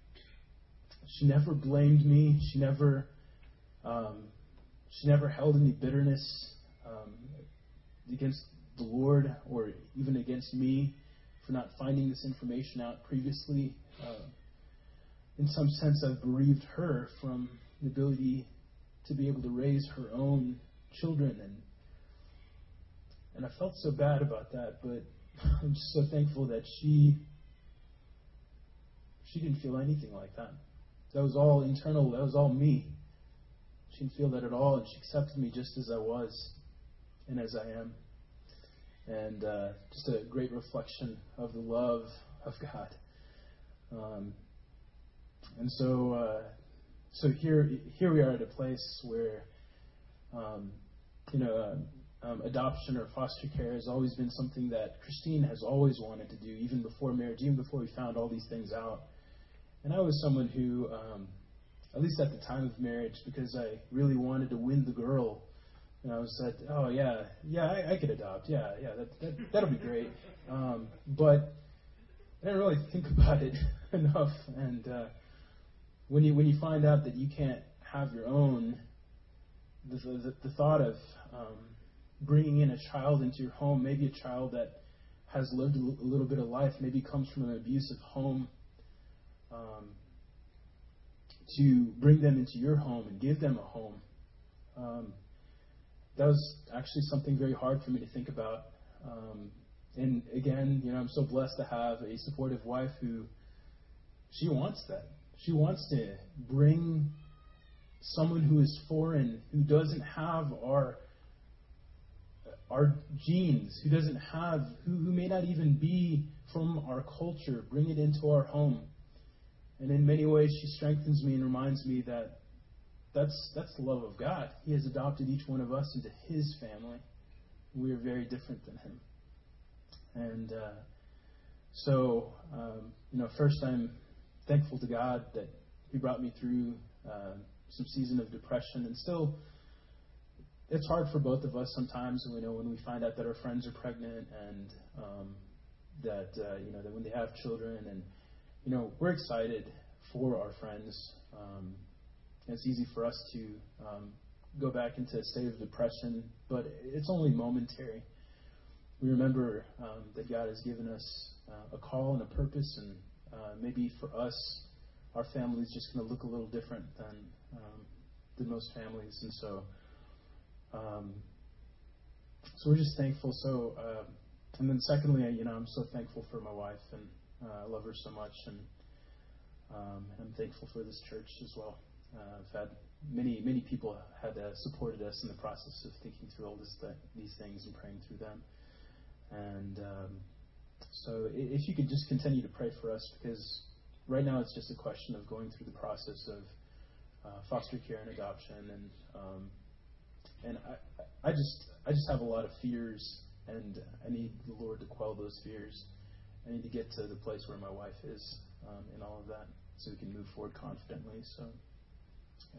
She never blamed me. She never, um, she never held any bitterness um, against the Lord or even against me for not finding this information out previously. Uh, in some sense, I've bereaved her from the ability to be able to raise her own children, and and I felt so bad about that. But I'm just so thankful that she she didn't feel anything like that. That was all internal. That was all me. She didn't feel that at all, and she accepted me just as I was and as I am. And uh, just a great reflection of the love of God. Um, and so, uh, so here, here we are at a place where, um, you know, uh, um, adoption or foster care has always been something that Christine has always wanted to do, even before marriage, even before we found all these things out. And I was someone who, um, at least at the time of marriage, because I really wanted to win the girl, and I was said, oh yeah, yeah, I, I could adopt, yeah, yeah, that, that that'll be great. Um, but I didn't really think about it enough. And uh, when you when you find out that you can't have your own, the the, the thought of um, bringing in a child into your home, maybe a child that has lived a little bit of life, maybe comes from an abusive home. Um, to bring them into your home and give them a home. Um, that was actually something very hard for me to think about. Um, and again, you know, I'm so blessed to have a supportive wife who, she wants that. She wants to bring someone who is foreign, who doesn't have our our genes, who doesn't have, who, who may not even be from our culture, bring it into our home. And in many ways, she strengthens me and reminds me that that's that's the love of God. He has adopted each one of us into His family. We are very different than Him. And uh, so, um, you know, first I'm thankful to God that He brought me through uh, some season of depression, and still, it's hard for both of us sometimes. You know, when we find out that our friends are pregnant, and um, that uh, you know that when they have children, and you know, we're excited for our friends. Um, it's easy for us to um, go back into a state of depression, but it's only momentary. We remember um, that God has given us uh, a call and a purpose, and uh, maybe for us, our family is just going to look a little different than um, than most families, and so um, so we're just thankful. So, uh, and then secondly, you know, I'm so thankful for my wife, and uh, I love her so much, and um, I'm thankful for this church as well. Uh, I've had many many people had uh, supported us in the process of thinking through all this th- these things and praying through them, and um, so if you could just continue to pray for us, because right now it's just a question of going through the process of uh, foster care and adoption, and um, and I, I just I just have a lot of fears, and I need the Lord to quell those fears. I need to get to the place where my wife is um, in all of that, so we can move forward confidently. So, yeah.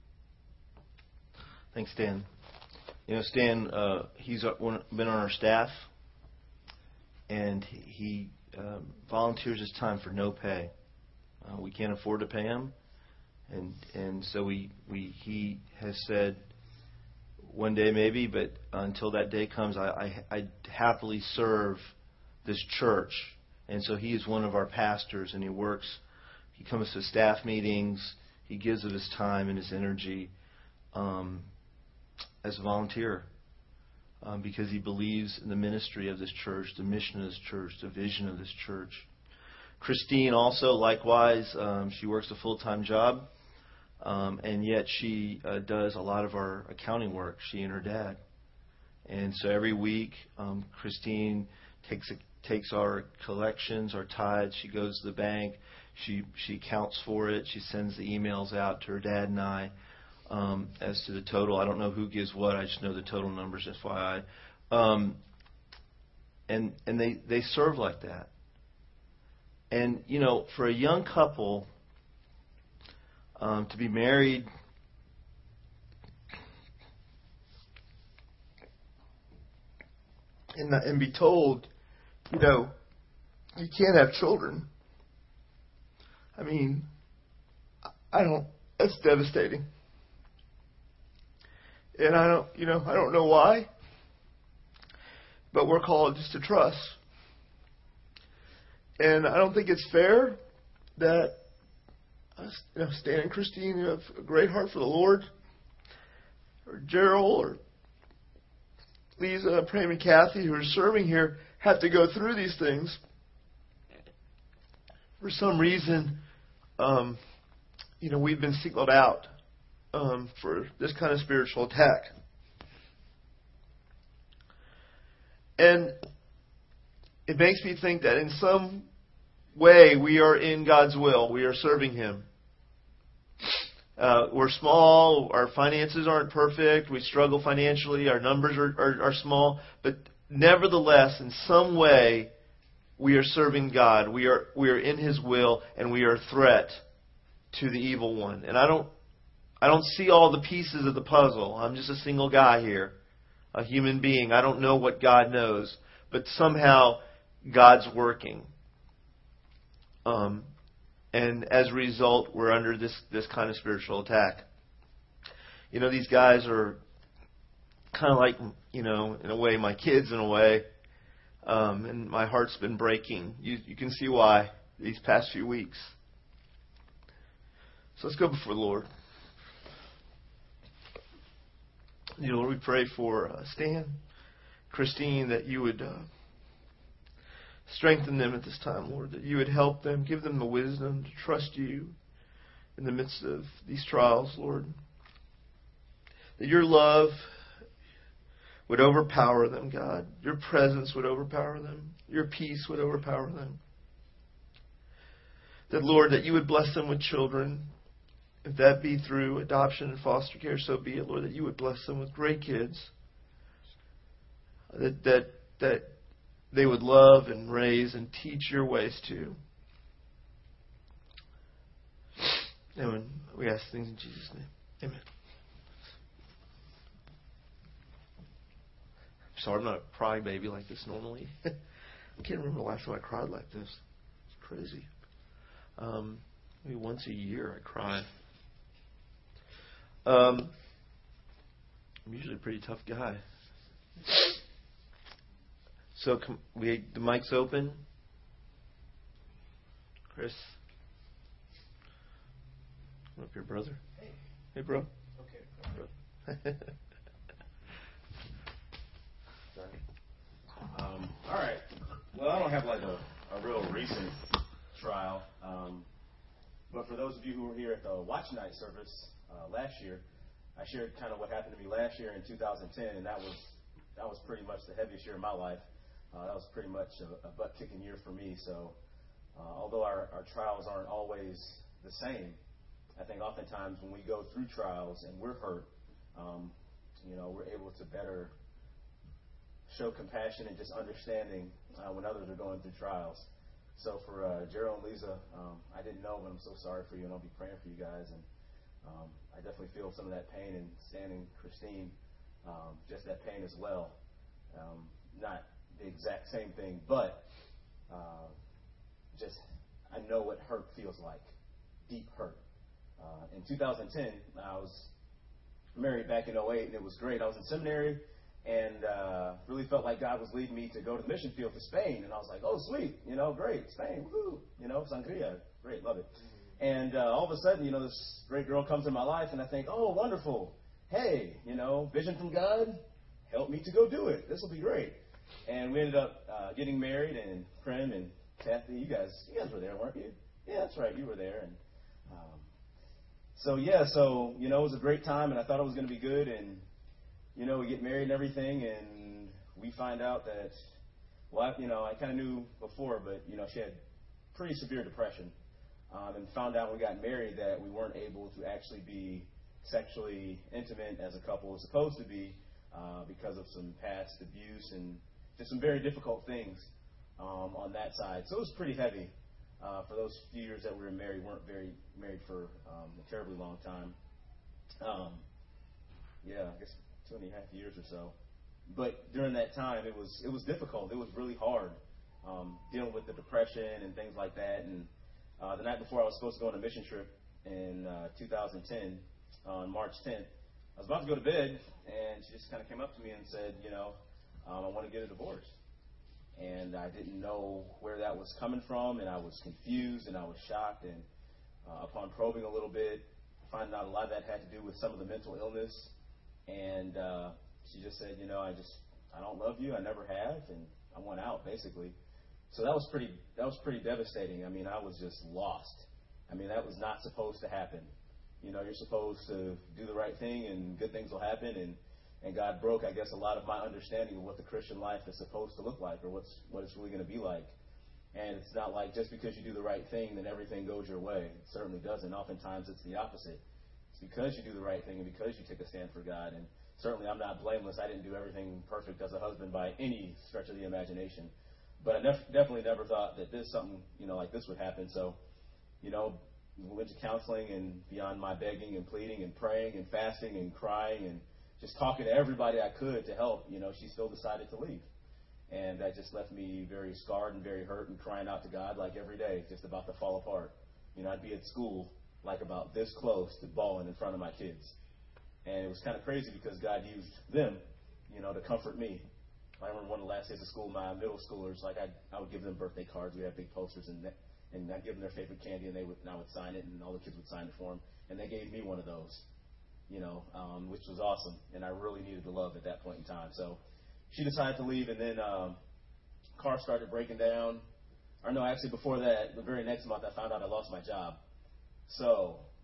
Thanks, Stan. You know, Stan, uh, he's been on our staff, and he um, volunteers his time for no pay. Uh, we can't afford to pay him, and and so we, we he has said one day maybe, but until that day comes, I, I I happily serve this church. And so he is one of our pastors, and he works. He comes to staff meetings. He gives of his time and his energy um, as a volunteer um, because he believes in the ministry of this church, the mission of this church, the vision of this church. Christine also, likewise, um, she works a full-time job, um, and yet she uh, does a lot of our accounting work, she and her dad. And so every week, um, Christine takes a, takes our collections, our tithes, she goes to the bank, she she counts for it, she sends the emails out to her dad and I um, as to the total. I don't know who gives what, I just know the total numbers, F Y I. Um, and and they, they serve like that. And, you know, for a young couple um, to be married and, and be told, you know, you can't have children. I mean, I don't, that's devastating. And I don't, you know, I don't know why, but we're called just to trust. And I don't think it's fair that you know, Stan and Christine, who have a great heart for the Lord, or Gerald, or Lisa, Pram, and Kathy, who are serving here, have to go through these things. For some reason, um, you know, we've been singled out um, for this kind of spiritual attack. And it makes me think that in some way we are in God's will. We are serving Him. Uh, we're small. Our finances aren't perfect. We struggle financially. Our numbers are, are, are small. But nevertheless, in some way, we are serving God. We are we are in His will, and we are a threat to the evil one. And I don't I don't see all the pieces of the puzzle. I'm just a single guy here, a human being. I don't know what God knows, but somehow God's working. Um, and as a result, we're under this, this kind of spiritual attack. You know, these guys are kind of like, you know, in a way, my kids in a way. Um, and my heart's been breaking. You, you can see why these past few weeks. So let's go before the Lord. You know, Lord, we pray for uh, Stan, Christine, that you would uh, strengthen them at this time, Lord, that you would help them, give them the wisdom to trust you, in the midst of these trials, Lord. That your love would overpower them, God. Your presence would overpower them. Your peace would overpower them. That, Lord, that you would bless them with children. If that be through adoption and foster care, so be it, Lord, that you would bless them with great kids. That that that they would love and raise and teach your ways too. Amen. We ask things in Jesus' name. Amen. I'm sorry, I'm not a cry baby like this normally. I can't remember the last time I cried like this. It's crazy. Um, maybe once a year I cry. Um, I'm usually a pretty tough guy. So com- we the mic's open. Chris, come up here, brother. Hey, hey, bro. Okay. Bro. Sorry. Um, all right. Well, I don't have like a, a real recent trial, um, but for those of you who were here at the Watch Night service uh, last year, I shared kind of what happened to me last year in two thousand ten, and that was that was pretty much the heaviest year of my life. Uh, that was pretty much a, a butt-kicking year for me. So, uh, although our, our trials aren't always the same, I think oftentimes when we go through trials and we're hurt, um, you know, we're able to better show compassion and just understanding uh, when others are going through trials. So for uh, Gerald and Lisa, um, I didn't know, but I'm so sorry for you, and I'll be praying for you guys. And um, I definitely feel some of that pain, and Stan and Christine, um, just that pain as well. Um, not the exact same thing, but uh, just I know what hurt feels like, deep hurt. Uh, in two thousand ten, I was married back in oh eight, and it was great. I was in seminary and uh, really felt like God was leading me to go to the mission field to Spain. And I was like, oh, sweet, you know, great, Spain, woohoo, you know, Sangria, great, love it. And uh, all of a sudden, you know, this great girl comes in my life, and I think, oh, wonderful. Hey, you know, vision from God, help me to go do it. This will be great. And we ended up uh, getting married, and Prim and Kathy, you guys, you guys were there, weren't you? Yeah, that's right, you were there. And um, so, yeah, so, you know, it was a great time, and I thought it was going to be good. And, you know, we get married and everything, and we find out that, well, I, you know, I kind of knew before, but, you know, she had pretty severe depression. Um, and found out when we got married that we weren't able to actually be sexually intimate as a couple was supposed to be uh, because of some past abuse and just some very difficult things um, on that side. So it was pretty heavy uh, for those few years that we were married. We weren't very married for um, a terribly long time. Um, yeah, I guess two and a half years or so. But during that time, it was it was difficult. It was really hard um, dealing with the depression and things like that. And Uh, the night before I was supposed to go on a mission trip in uh, two thousand ten, on March tenth, I was about to go to bed, and she just kind of came up to me and said, you know, um, I want to get a divorce. And I didn't know where that was coming from, and I was confused, and I was shocked. And uh, upon probing a little bit, finding out a lot of that had to do with some of the mental illness. And uh, she just said, you know, I just, I don't love you, I never have, and I want out, basically. So that was pretty that was pretty devastating. I mean, I was just lost. I mean, that was not supposed to happen. You know, you're supposed to do the right thing and good things will happen. And, and God broke, I guess, a lot of my understanding of what the Christian life is supposed to look like or what's what it's really going to be like. And it's not like just because you do the right thing, then everything goes your way. It certainly doesn't. Oftentimes it's the opposite. It's because you do the right thing and because you take a stand for God. And certainly I'm not blameless. I didn't do everything perfect as a husband by any stretch of the imagination. But I nef- definitely never thought that this something, you know, like this would happen. So, you know, we went to counseling, and beyond my begging and pleading and praying and fasting and crying and just talking to everybody I could to help, you know, she still decided to leave. And that just left me very scarred and very hurt and crying out to God like every day, just about to fall apart. You know, I'd be at school like about this close to bawling in front of my kids. And it was kind of crazy because God used them, you know, to comfort me. I remember one of the last days of school, my middle schoolers, like I, I would give them birthday cards. We had big posters, and and I'd give them their favorite candy, and they would, and I would sign it, and all the kids would sign it for them. And they gave me one of those, you know, um, which was awesome. And I really needed the love at that point in time. So she decided to leave, and then um, car started breaking down. Or no, actually before that, the very next month, I found out I lost my job. So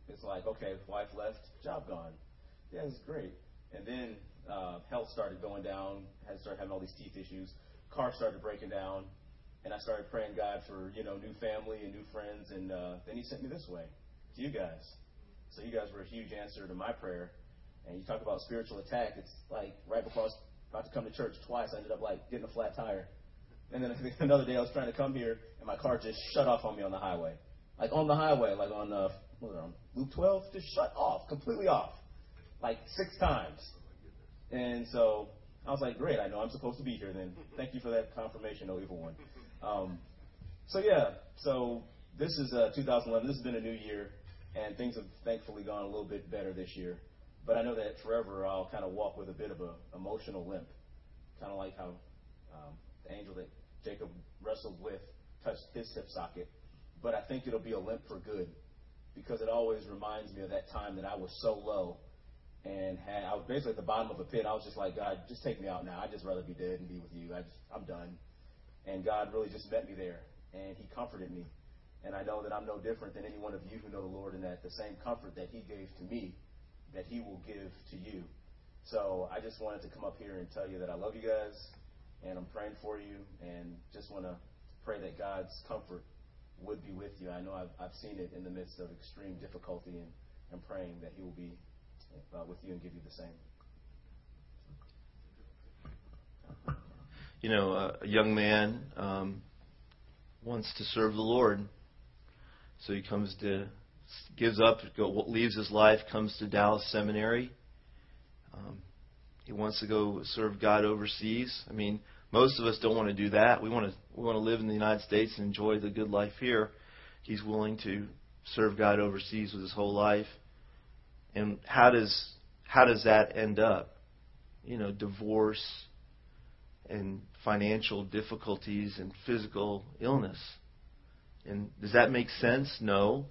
it's like, okay, wife left, job gone. Yeah, it's great. And then uh, health started going down, had started having all these teeth issues. Car started breaking down, and I started praying God for, you know, new family and new friends, and uh, then he sent me this way, to you guys. So you guys were a huge answer to my prayer. And you talk about spiritual attack, it's like right before I was about to come to church twice, I ended up like getting a flat tire. And then another day I was trying to come here, and my car just shut off on me on the highway. Like on the highway, like on, uh, what was it, on Loop twelve, just shut off, completely off, like six times. And so I was like, great, I know I'm supposed to be here then. Thank you for that confirmation, oh evil one. Um, so yeah, so this is uh, two thousand eleven. This has been a new year, and things have thankfully gone a little bit better this year. But I know that forever I'll kind of walk with a bit of an emotional limp, kind of like how um, the angel that Jacob wrestled with touched his hip socket. But I think it'll be a limp for good, because it always reminds me of that time that I was so low and had, I was basically at the bottom of a pit. I was just like, God, just take me out now. I'd just rather be dead and be with you. I just, I'm done. And God really just met me there, and he comforted me. And I know that I'm no different than any one of you who know the Lord, and that the same comfort that he gave to me, that he will give to you. So I just wanted to come up here and tell you that I love you guys, and I'm praying for you, and just want to pray that God's comfort would be with you. I know I've, I've seen it in the midst of extreme difficulty, and I'm praying that he will be uh, with you and give you the same. You know, uh, a young man um, wants to serve the Lord, so he comes to, gives up, go, leaves his life, comes to Dallas Seminary. Um, he wants to go serve God overseas. I mean, most of us don't want to do that. We want to we want to live in the United States and enjoy the good life here. He's willing to serve God overseas with his whole life. And how does how does that end up? You know, divorce and financial difficulties and physical illness. And does that make sense? No.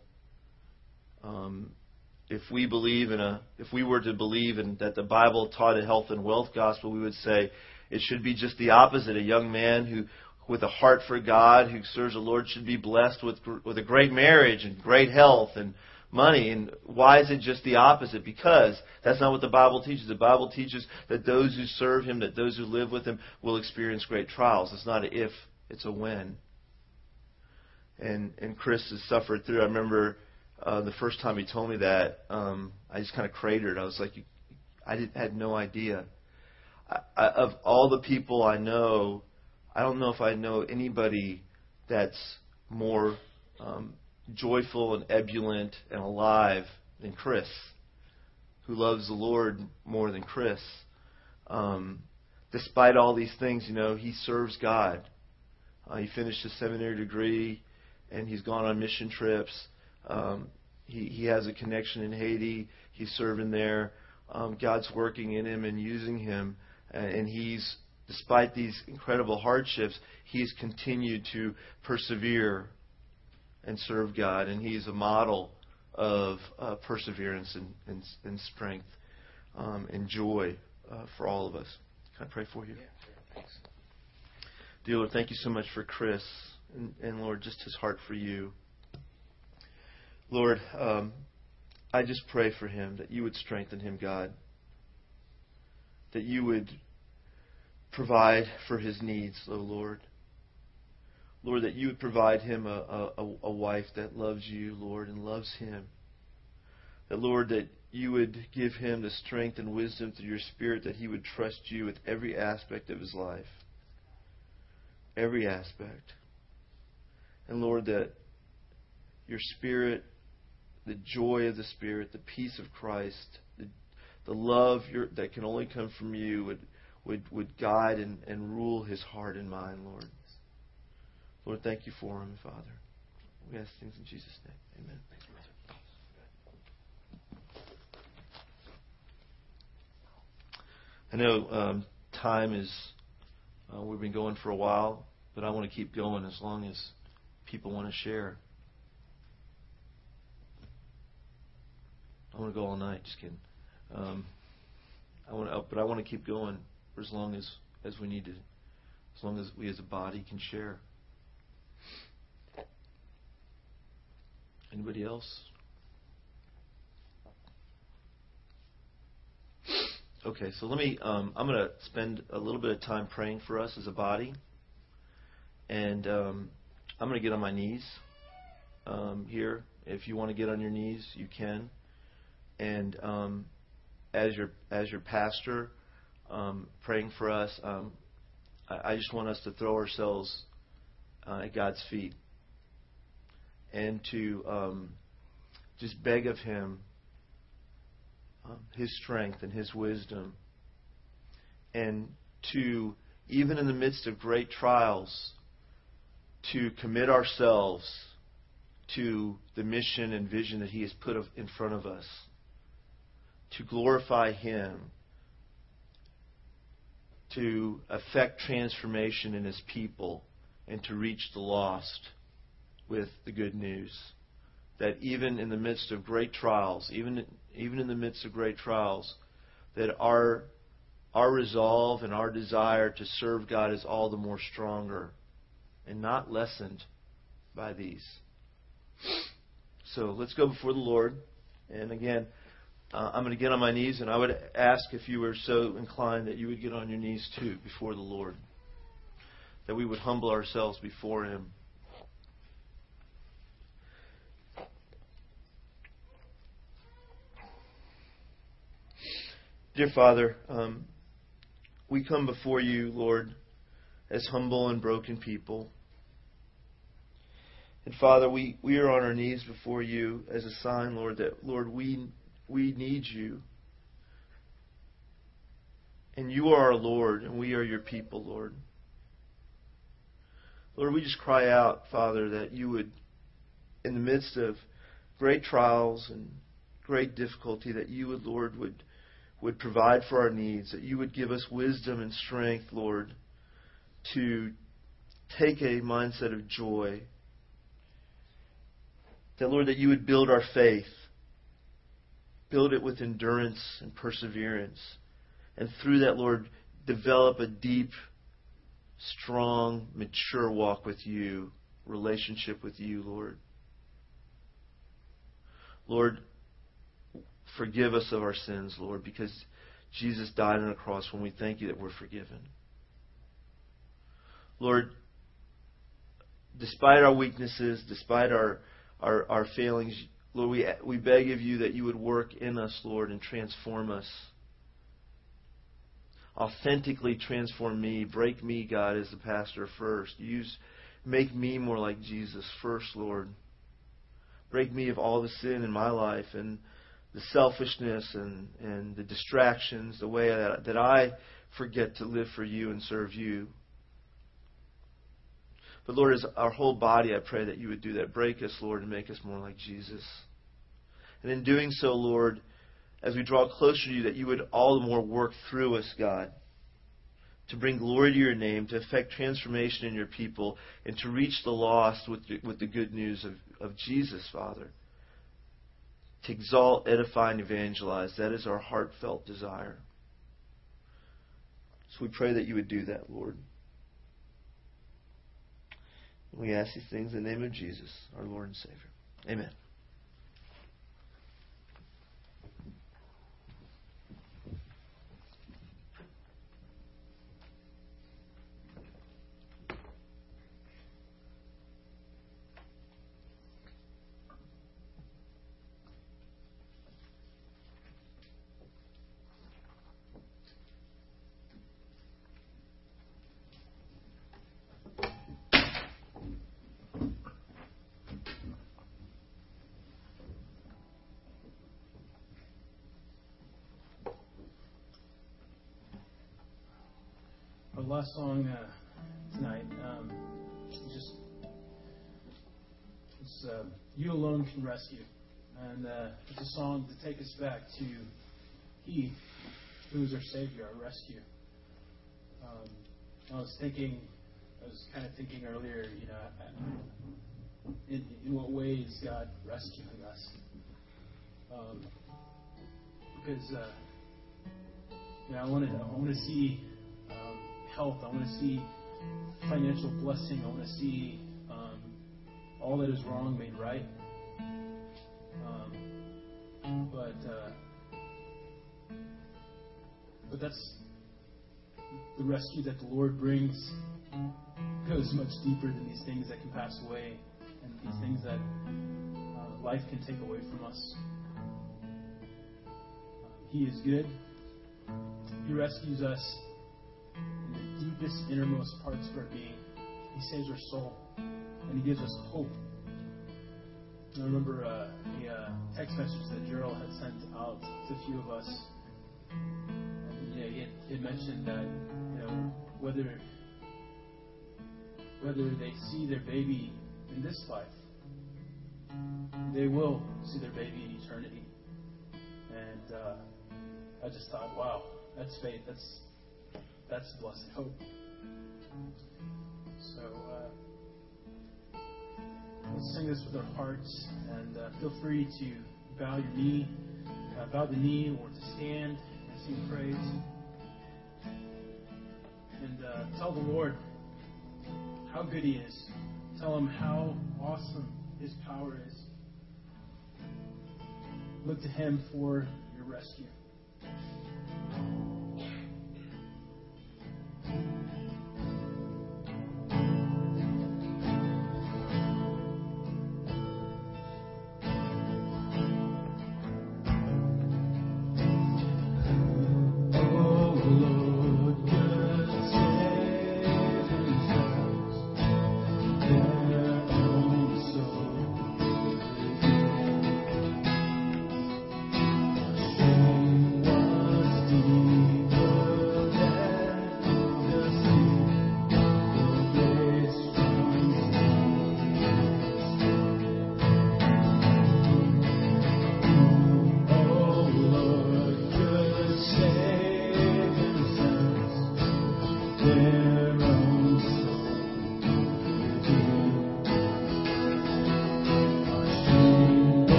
Um, if we believe in a, if we were to believe in that the Bible taught a health and wealth gospel, we would say it should be just the opposite. A young man who, with a heart for God, who serves the Lord, should be blessed with with a great marriage and great health and money. And why is it just the opposite? Because that's not what the Bible teaches. The Bible teaches that those who serve Him, that those who live with Him, will experience great trials. It's not an if, it's a when. And and Chris has suffered through. I remember uh, the first time he told me that, um, I just kind of cratered. I was like, I did, had no idea. I, I, of all the people I know, I don't know if I know anybody that's more um, joyful and ebullient and alive than Chris, who loves the Lord more than Chris. Um, despite all these things, you know, he serves God. Uh, he finished his seminary degree, and he's gone on mission trips. Um, he, he has a connection in Haiti. He's serving there. Um, God's working in him and using him, and he's, despite these incredible hardships, he's continued to persevere and serve God, and he's a model of uh, perseverance and, and, and strength um, and joy uh, for all of us. Can I pray for you? Yeah, sure. Thanks. Dear Lord, thank you so much for Chris, and, and Lord, just his heart for you. Lord, um, I just pray for him, that you would strengthen him, God, that you would provide for his needs, oh Lord. Lord, that you would provide him a, a, a wife that loves you, Lord, and loves him. That, Lord, that you would give him the strength and wisdom through your Spirit, that he would trust you with every aspect of his life. Every aspect. And, Lord, that your Spirit, the joy of the Spirit, the peace of Christ, the, the love your, that can only come from you would would, would guide and, and rule his heart and mind, Lord. Lord, thank you for him, Father. We ask things in Jesus' name. Amen. Thanks, brother. I know um, time is, uh, we've been going for a while, but I want to keep going as long as people want to share. I want to go all night. Just kidding. Um, I want to, but I want to keep going for as long as, as we need to, as long as we as a body can share. Anybody else? Okay, so let me, um, I'm going to spend a little bit of time praying for us as a body. And um, I'm going to get on my knees um, here. If you want to get on your knees, you can. And um, as your as your pastor, um, praying for us, um, I, I just want us to throw ourselves uh, at God's feet and to um, just beg of Him um, His strength and His wisdom, and to, even in the midst of great trials, to commit ourselves to the mission and vision that He has put in front of us, to glorify Him, to effect transformation in His people, and to reach the lost with the good news. That even in the midst of great trials, even even in the midst of great trials, that our our resolve and our desire to serve God is all the more stronger and not lessened by these. So let's go before the Lord. And again, uh, I'm going to get on my knees, and I would ask, if you were so inclined, that you would get on your knees too before the Lord. That we would humble ourselves before Him. Dear Father, um, we come before You, Lord, as humble and broken people. And Father, we, we are on our knees before You as a sign, Lord, that, Lord, we we need You. And You are our Lord, and we are Your people, Lord. Lord, we just cry out, Father, that You would, in the midst of great trials and great difficulty, that You would, Lord, would would provide for our needs, that You would give us wisdom and strength, Lord, to take a mindset of joy. That, Lord, that You would build our faith, build it with endurance and perseverance, and through that, Lord, develop a deep, strong, mature walk with You, relationship with You, Lord. Lord, forgive us of our sins, Lord, because Jesus died on a cross when we thank You that we're forgiven. Lord, despite our weaknesses, despite our Our, our failings, Lord, we we beg of You that You would work in us, Lord, and transform us. Authentically transform me. Break me, God, as the pastor first. Use, make me more like Jesus first, Lord. Break me of all the sin in my life and the selfishness and, and the distractions, the way that, that I forget to live for You and serve You. But Lord, as our whole body, I pray that You would do that. Break us, Lord, and make us more like Jesus. And in doing so, Lord, as we draw closer to You, that You would all the more work through us, God, to bring glory to Your name, to effect transformation in Your people, and to reach the lost with the, with the good news of, of Jesus, Father. To exalt, edify, and evangelize. That is our heartfelt desire. So we pray that You would do that, Lord. We ask these things in the name of Jesus, our Lord and Savior. Amen. Our last song uh, tonight, um, just it's uh, You Alone Can Rescue, and uh, it's a song to take us back to He who is our Savior, our rescue. Um, I was thinking, I was kind of thinking earlier, you know, in, in what way is God rescuing us? Um, because uh, you know, I wanted, I want to see um, health. I want to see financial blessing. I want to see um, all that is wrong made right. Um, but uh, but that's the rescue that the Lord brings goes much deeper than these things that can pass away and these things that uh, life can take away from us. Uh, he is good. He rescues us in the deepest, innermost parts of our being. He saves our soul, and He gives us hope. I remember uh, a uh, text message that Gerald had sent out to a few of us. And, you know, he, had, he had mentioned that, you know, whether whether they see their baby in this life, they will see their baby in eternity. And uh, I just thought, wow, that's faith. That's that's blessed hope. So uh, let's sing this with our hearts, and uh, feel free to bow your knee, uh, bow the knee, or to stand and sing praise, and uh, tell the Lord how good He is. Tell Him how awesome His power is. Look to Him for your rescue.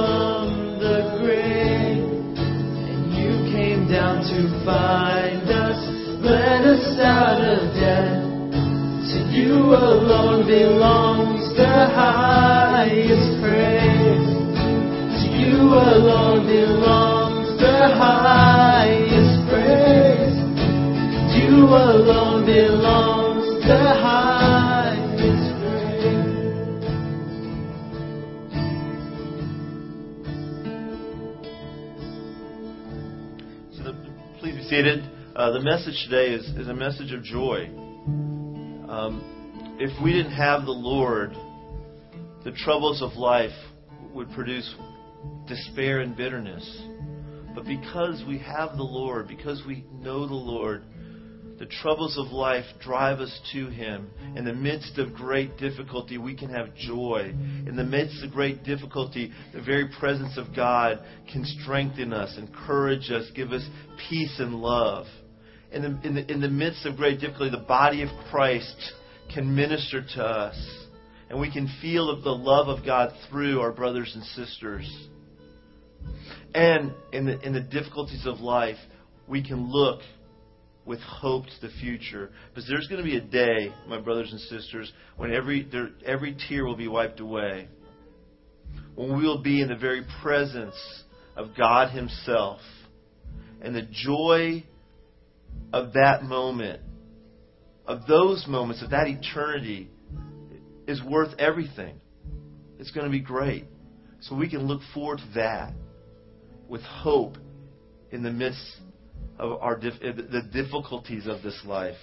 Down to find us. You alone belongs the highest praise. To you alone belongs the highest praise. To you alone belongs the highest praise. So the, please be seated. Uh, the message today is, is a message of joy. Um, if we didn't have the Lord, the troubles of life would produce despair and bitterness. But because we have the Lord, because we know the Lord, the troubles of life drive us to Him. In the midst of great difficulty, we can have joy. In the midst of great difficulty, the very presence of God can strengthen us, encourage us, give us peace and love. In the, in, the, in the midst of great difficulty, the body of Christ can minister to us. And we can feel the love of God through our brothers and sisters. And in the, in the difficulties of life, we can look with hope to the future. Because there's going to be a day, my brothers and sisters, when every, there, every tear will be wiped away. When we will be in the very presence of God Himself. And the joy of that moment, of those moments, of that eternity, is worth everything. It's going to be great. So we can look forward to that with hope in the midst of our the difficulties of this life.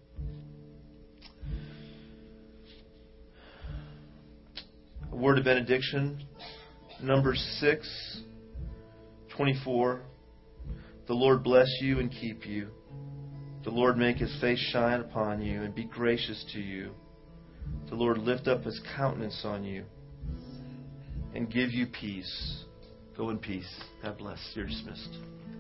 A word of benediction, number six, twenty-four. The Lord bless you and keep you. The Lord make His face shine upon you and be gracious to you. The Lord lift up His countenance on you and give you peace. Go in peace. God bless. You're dismissed.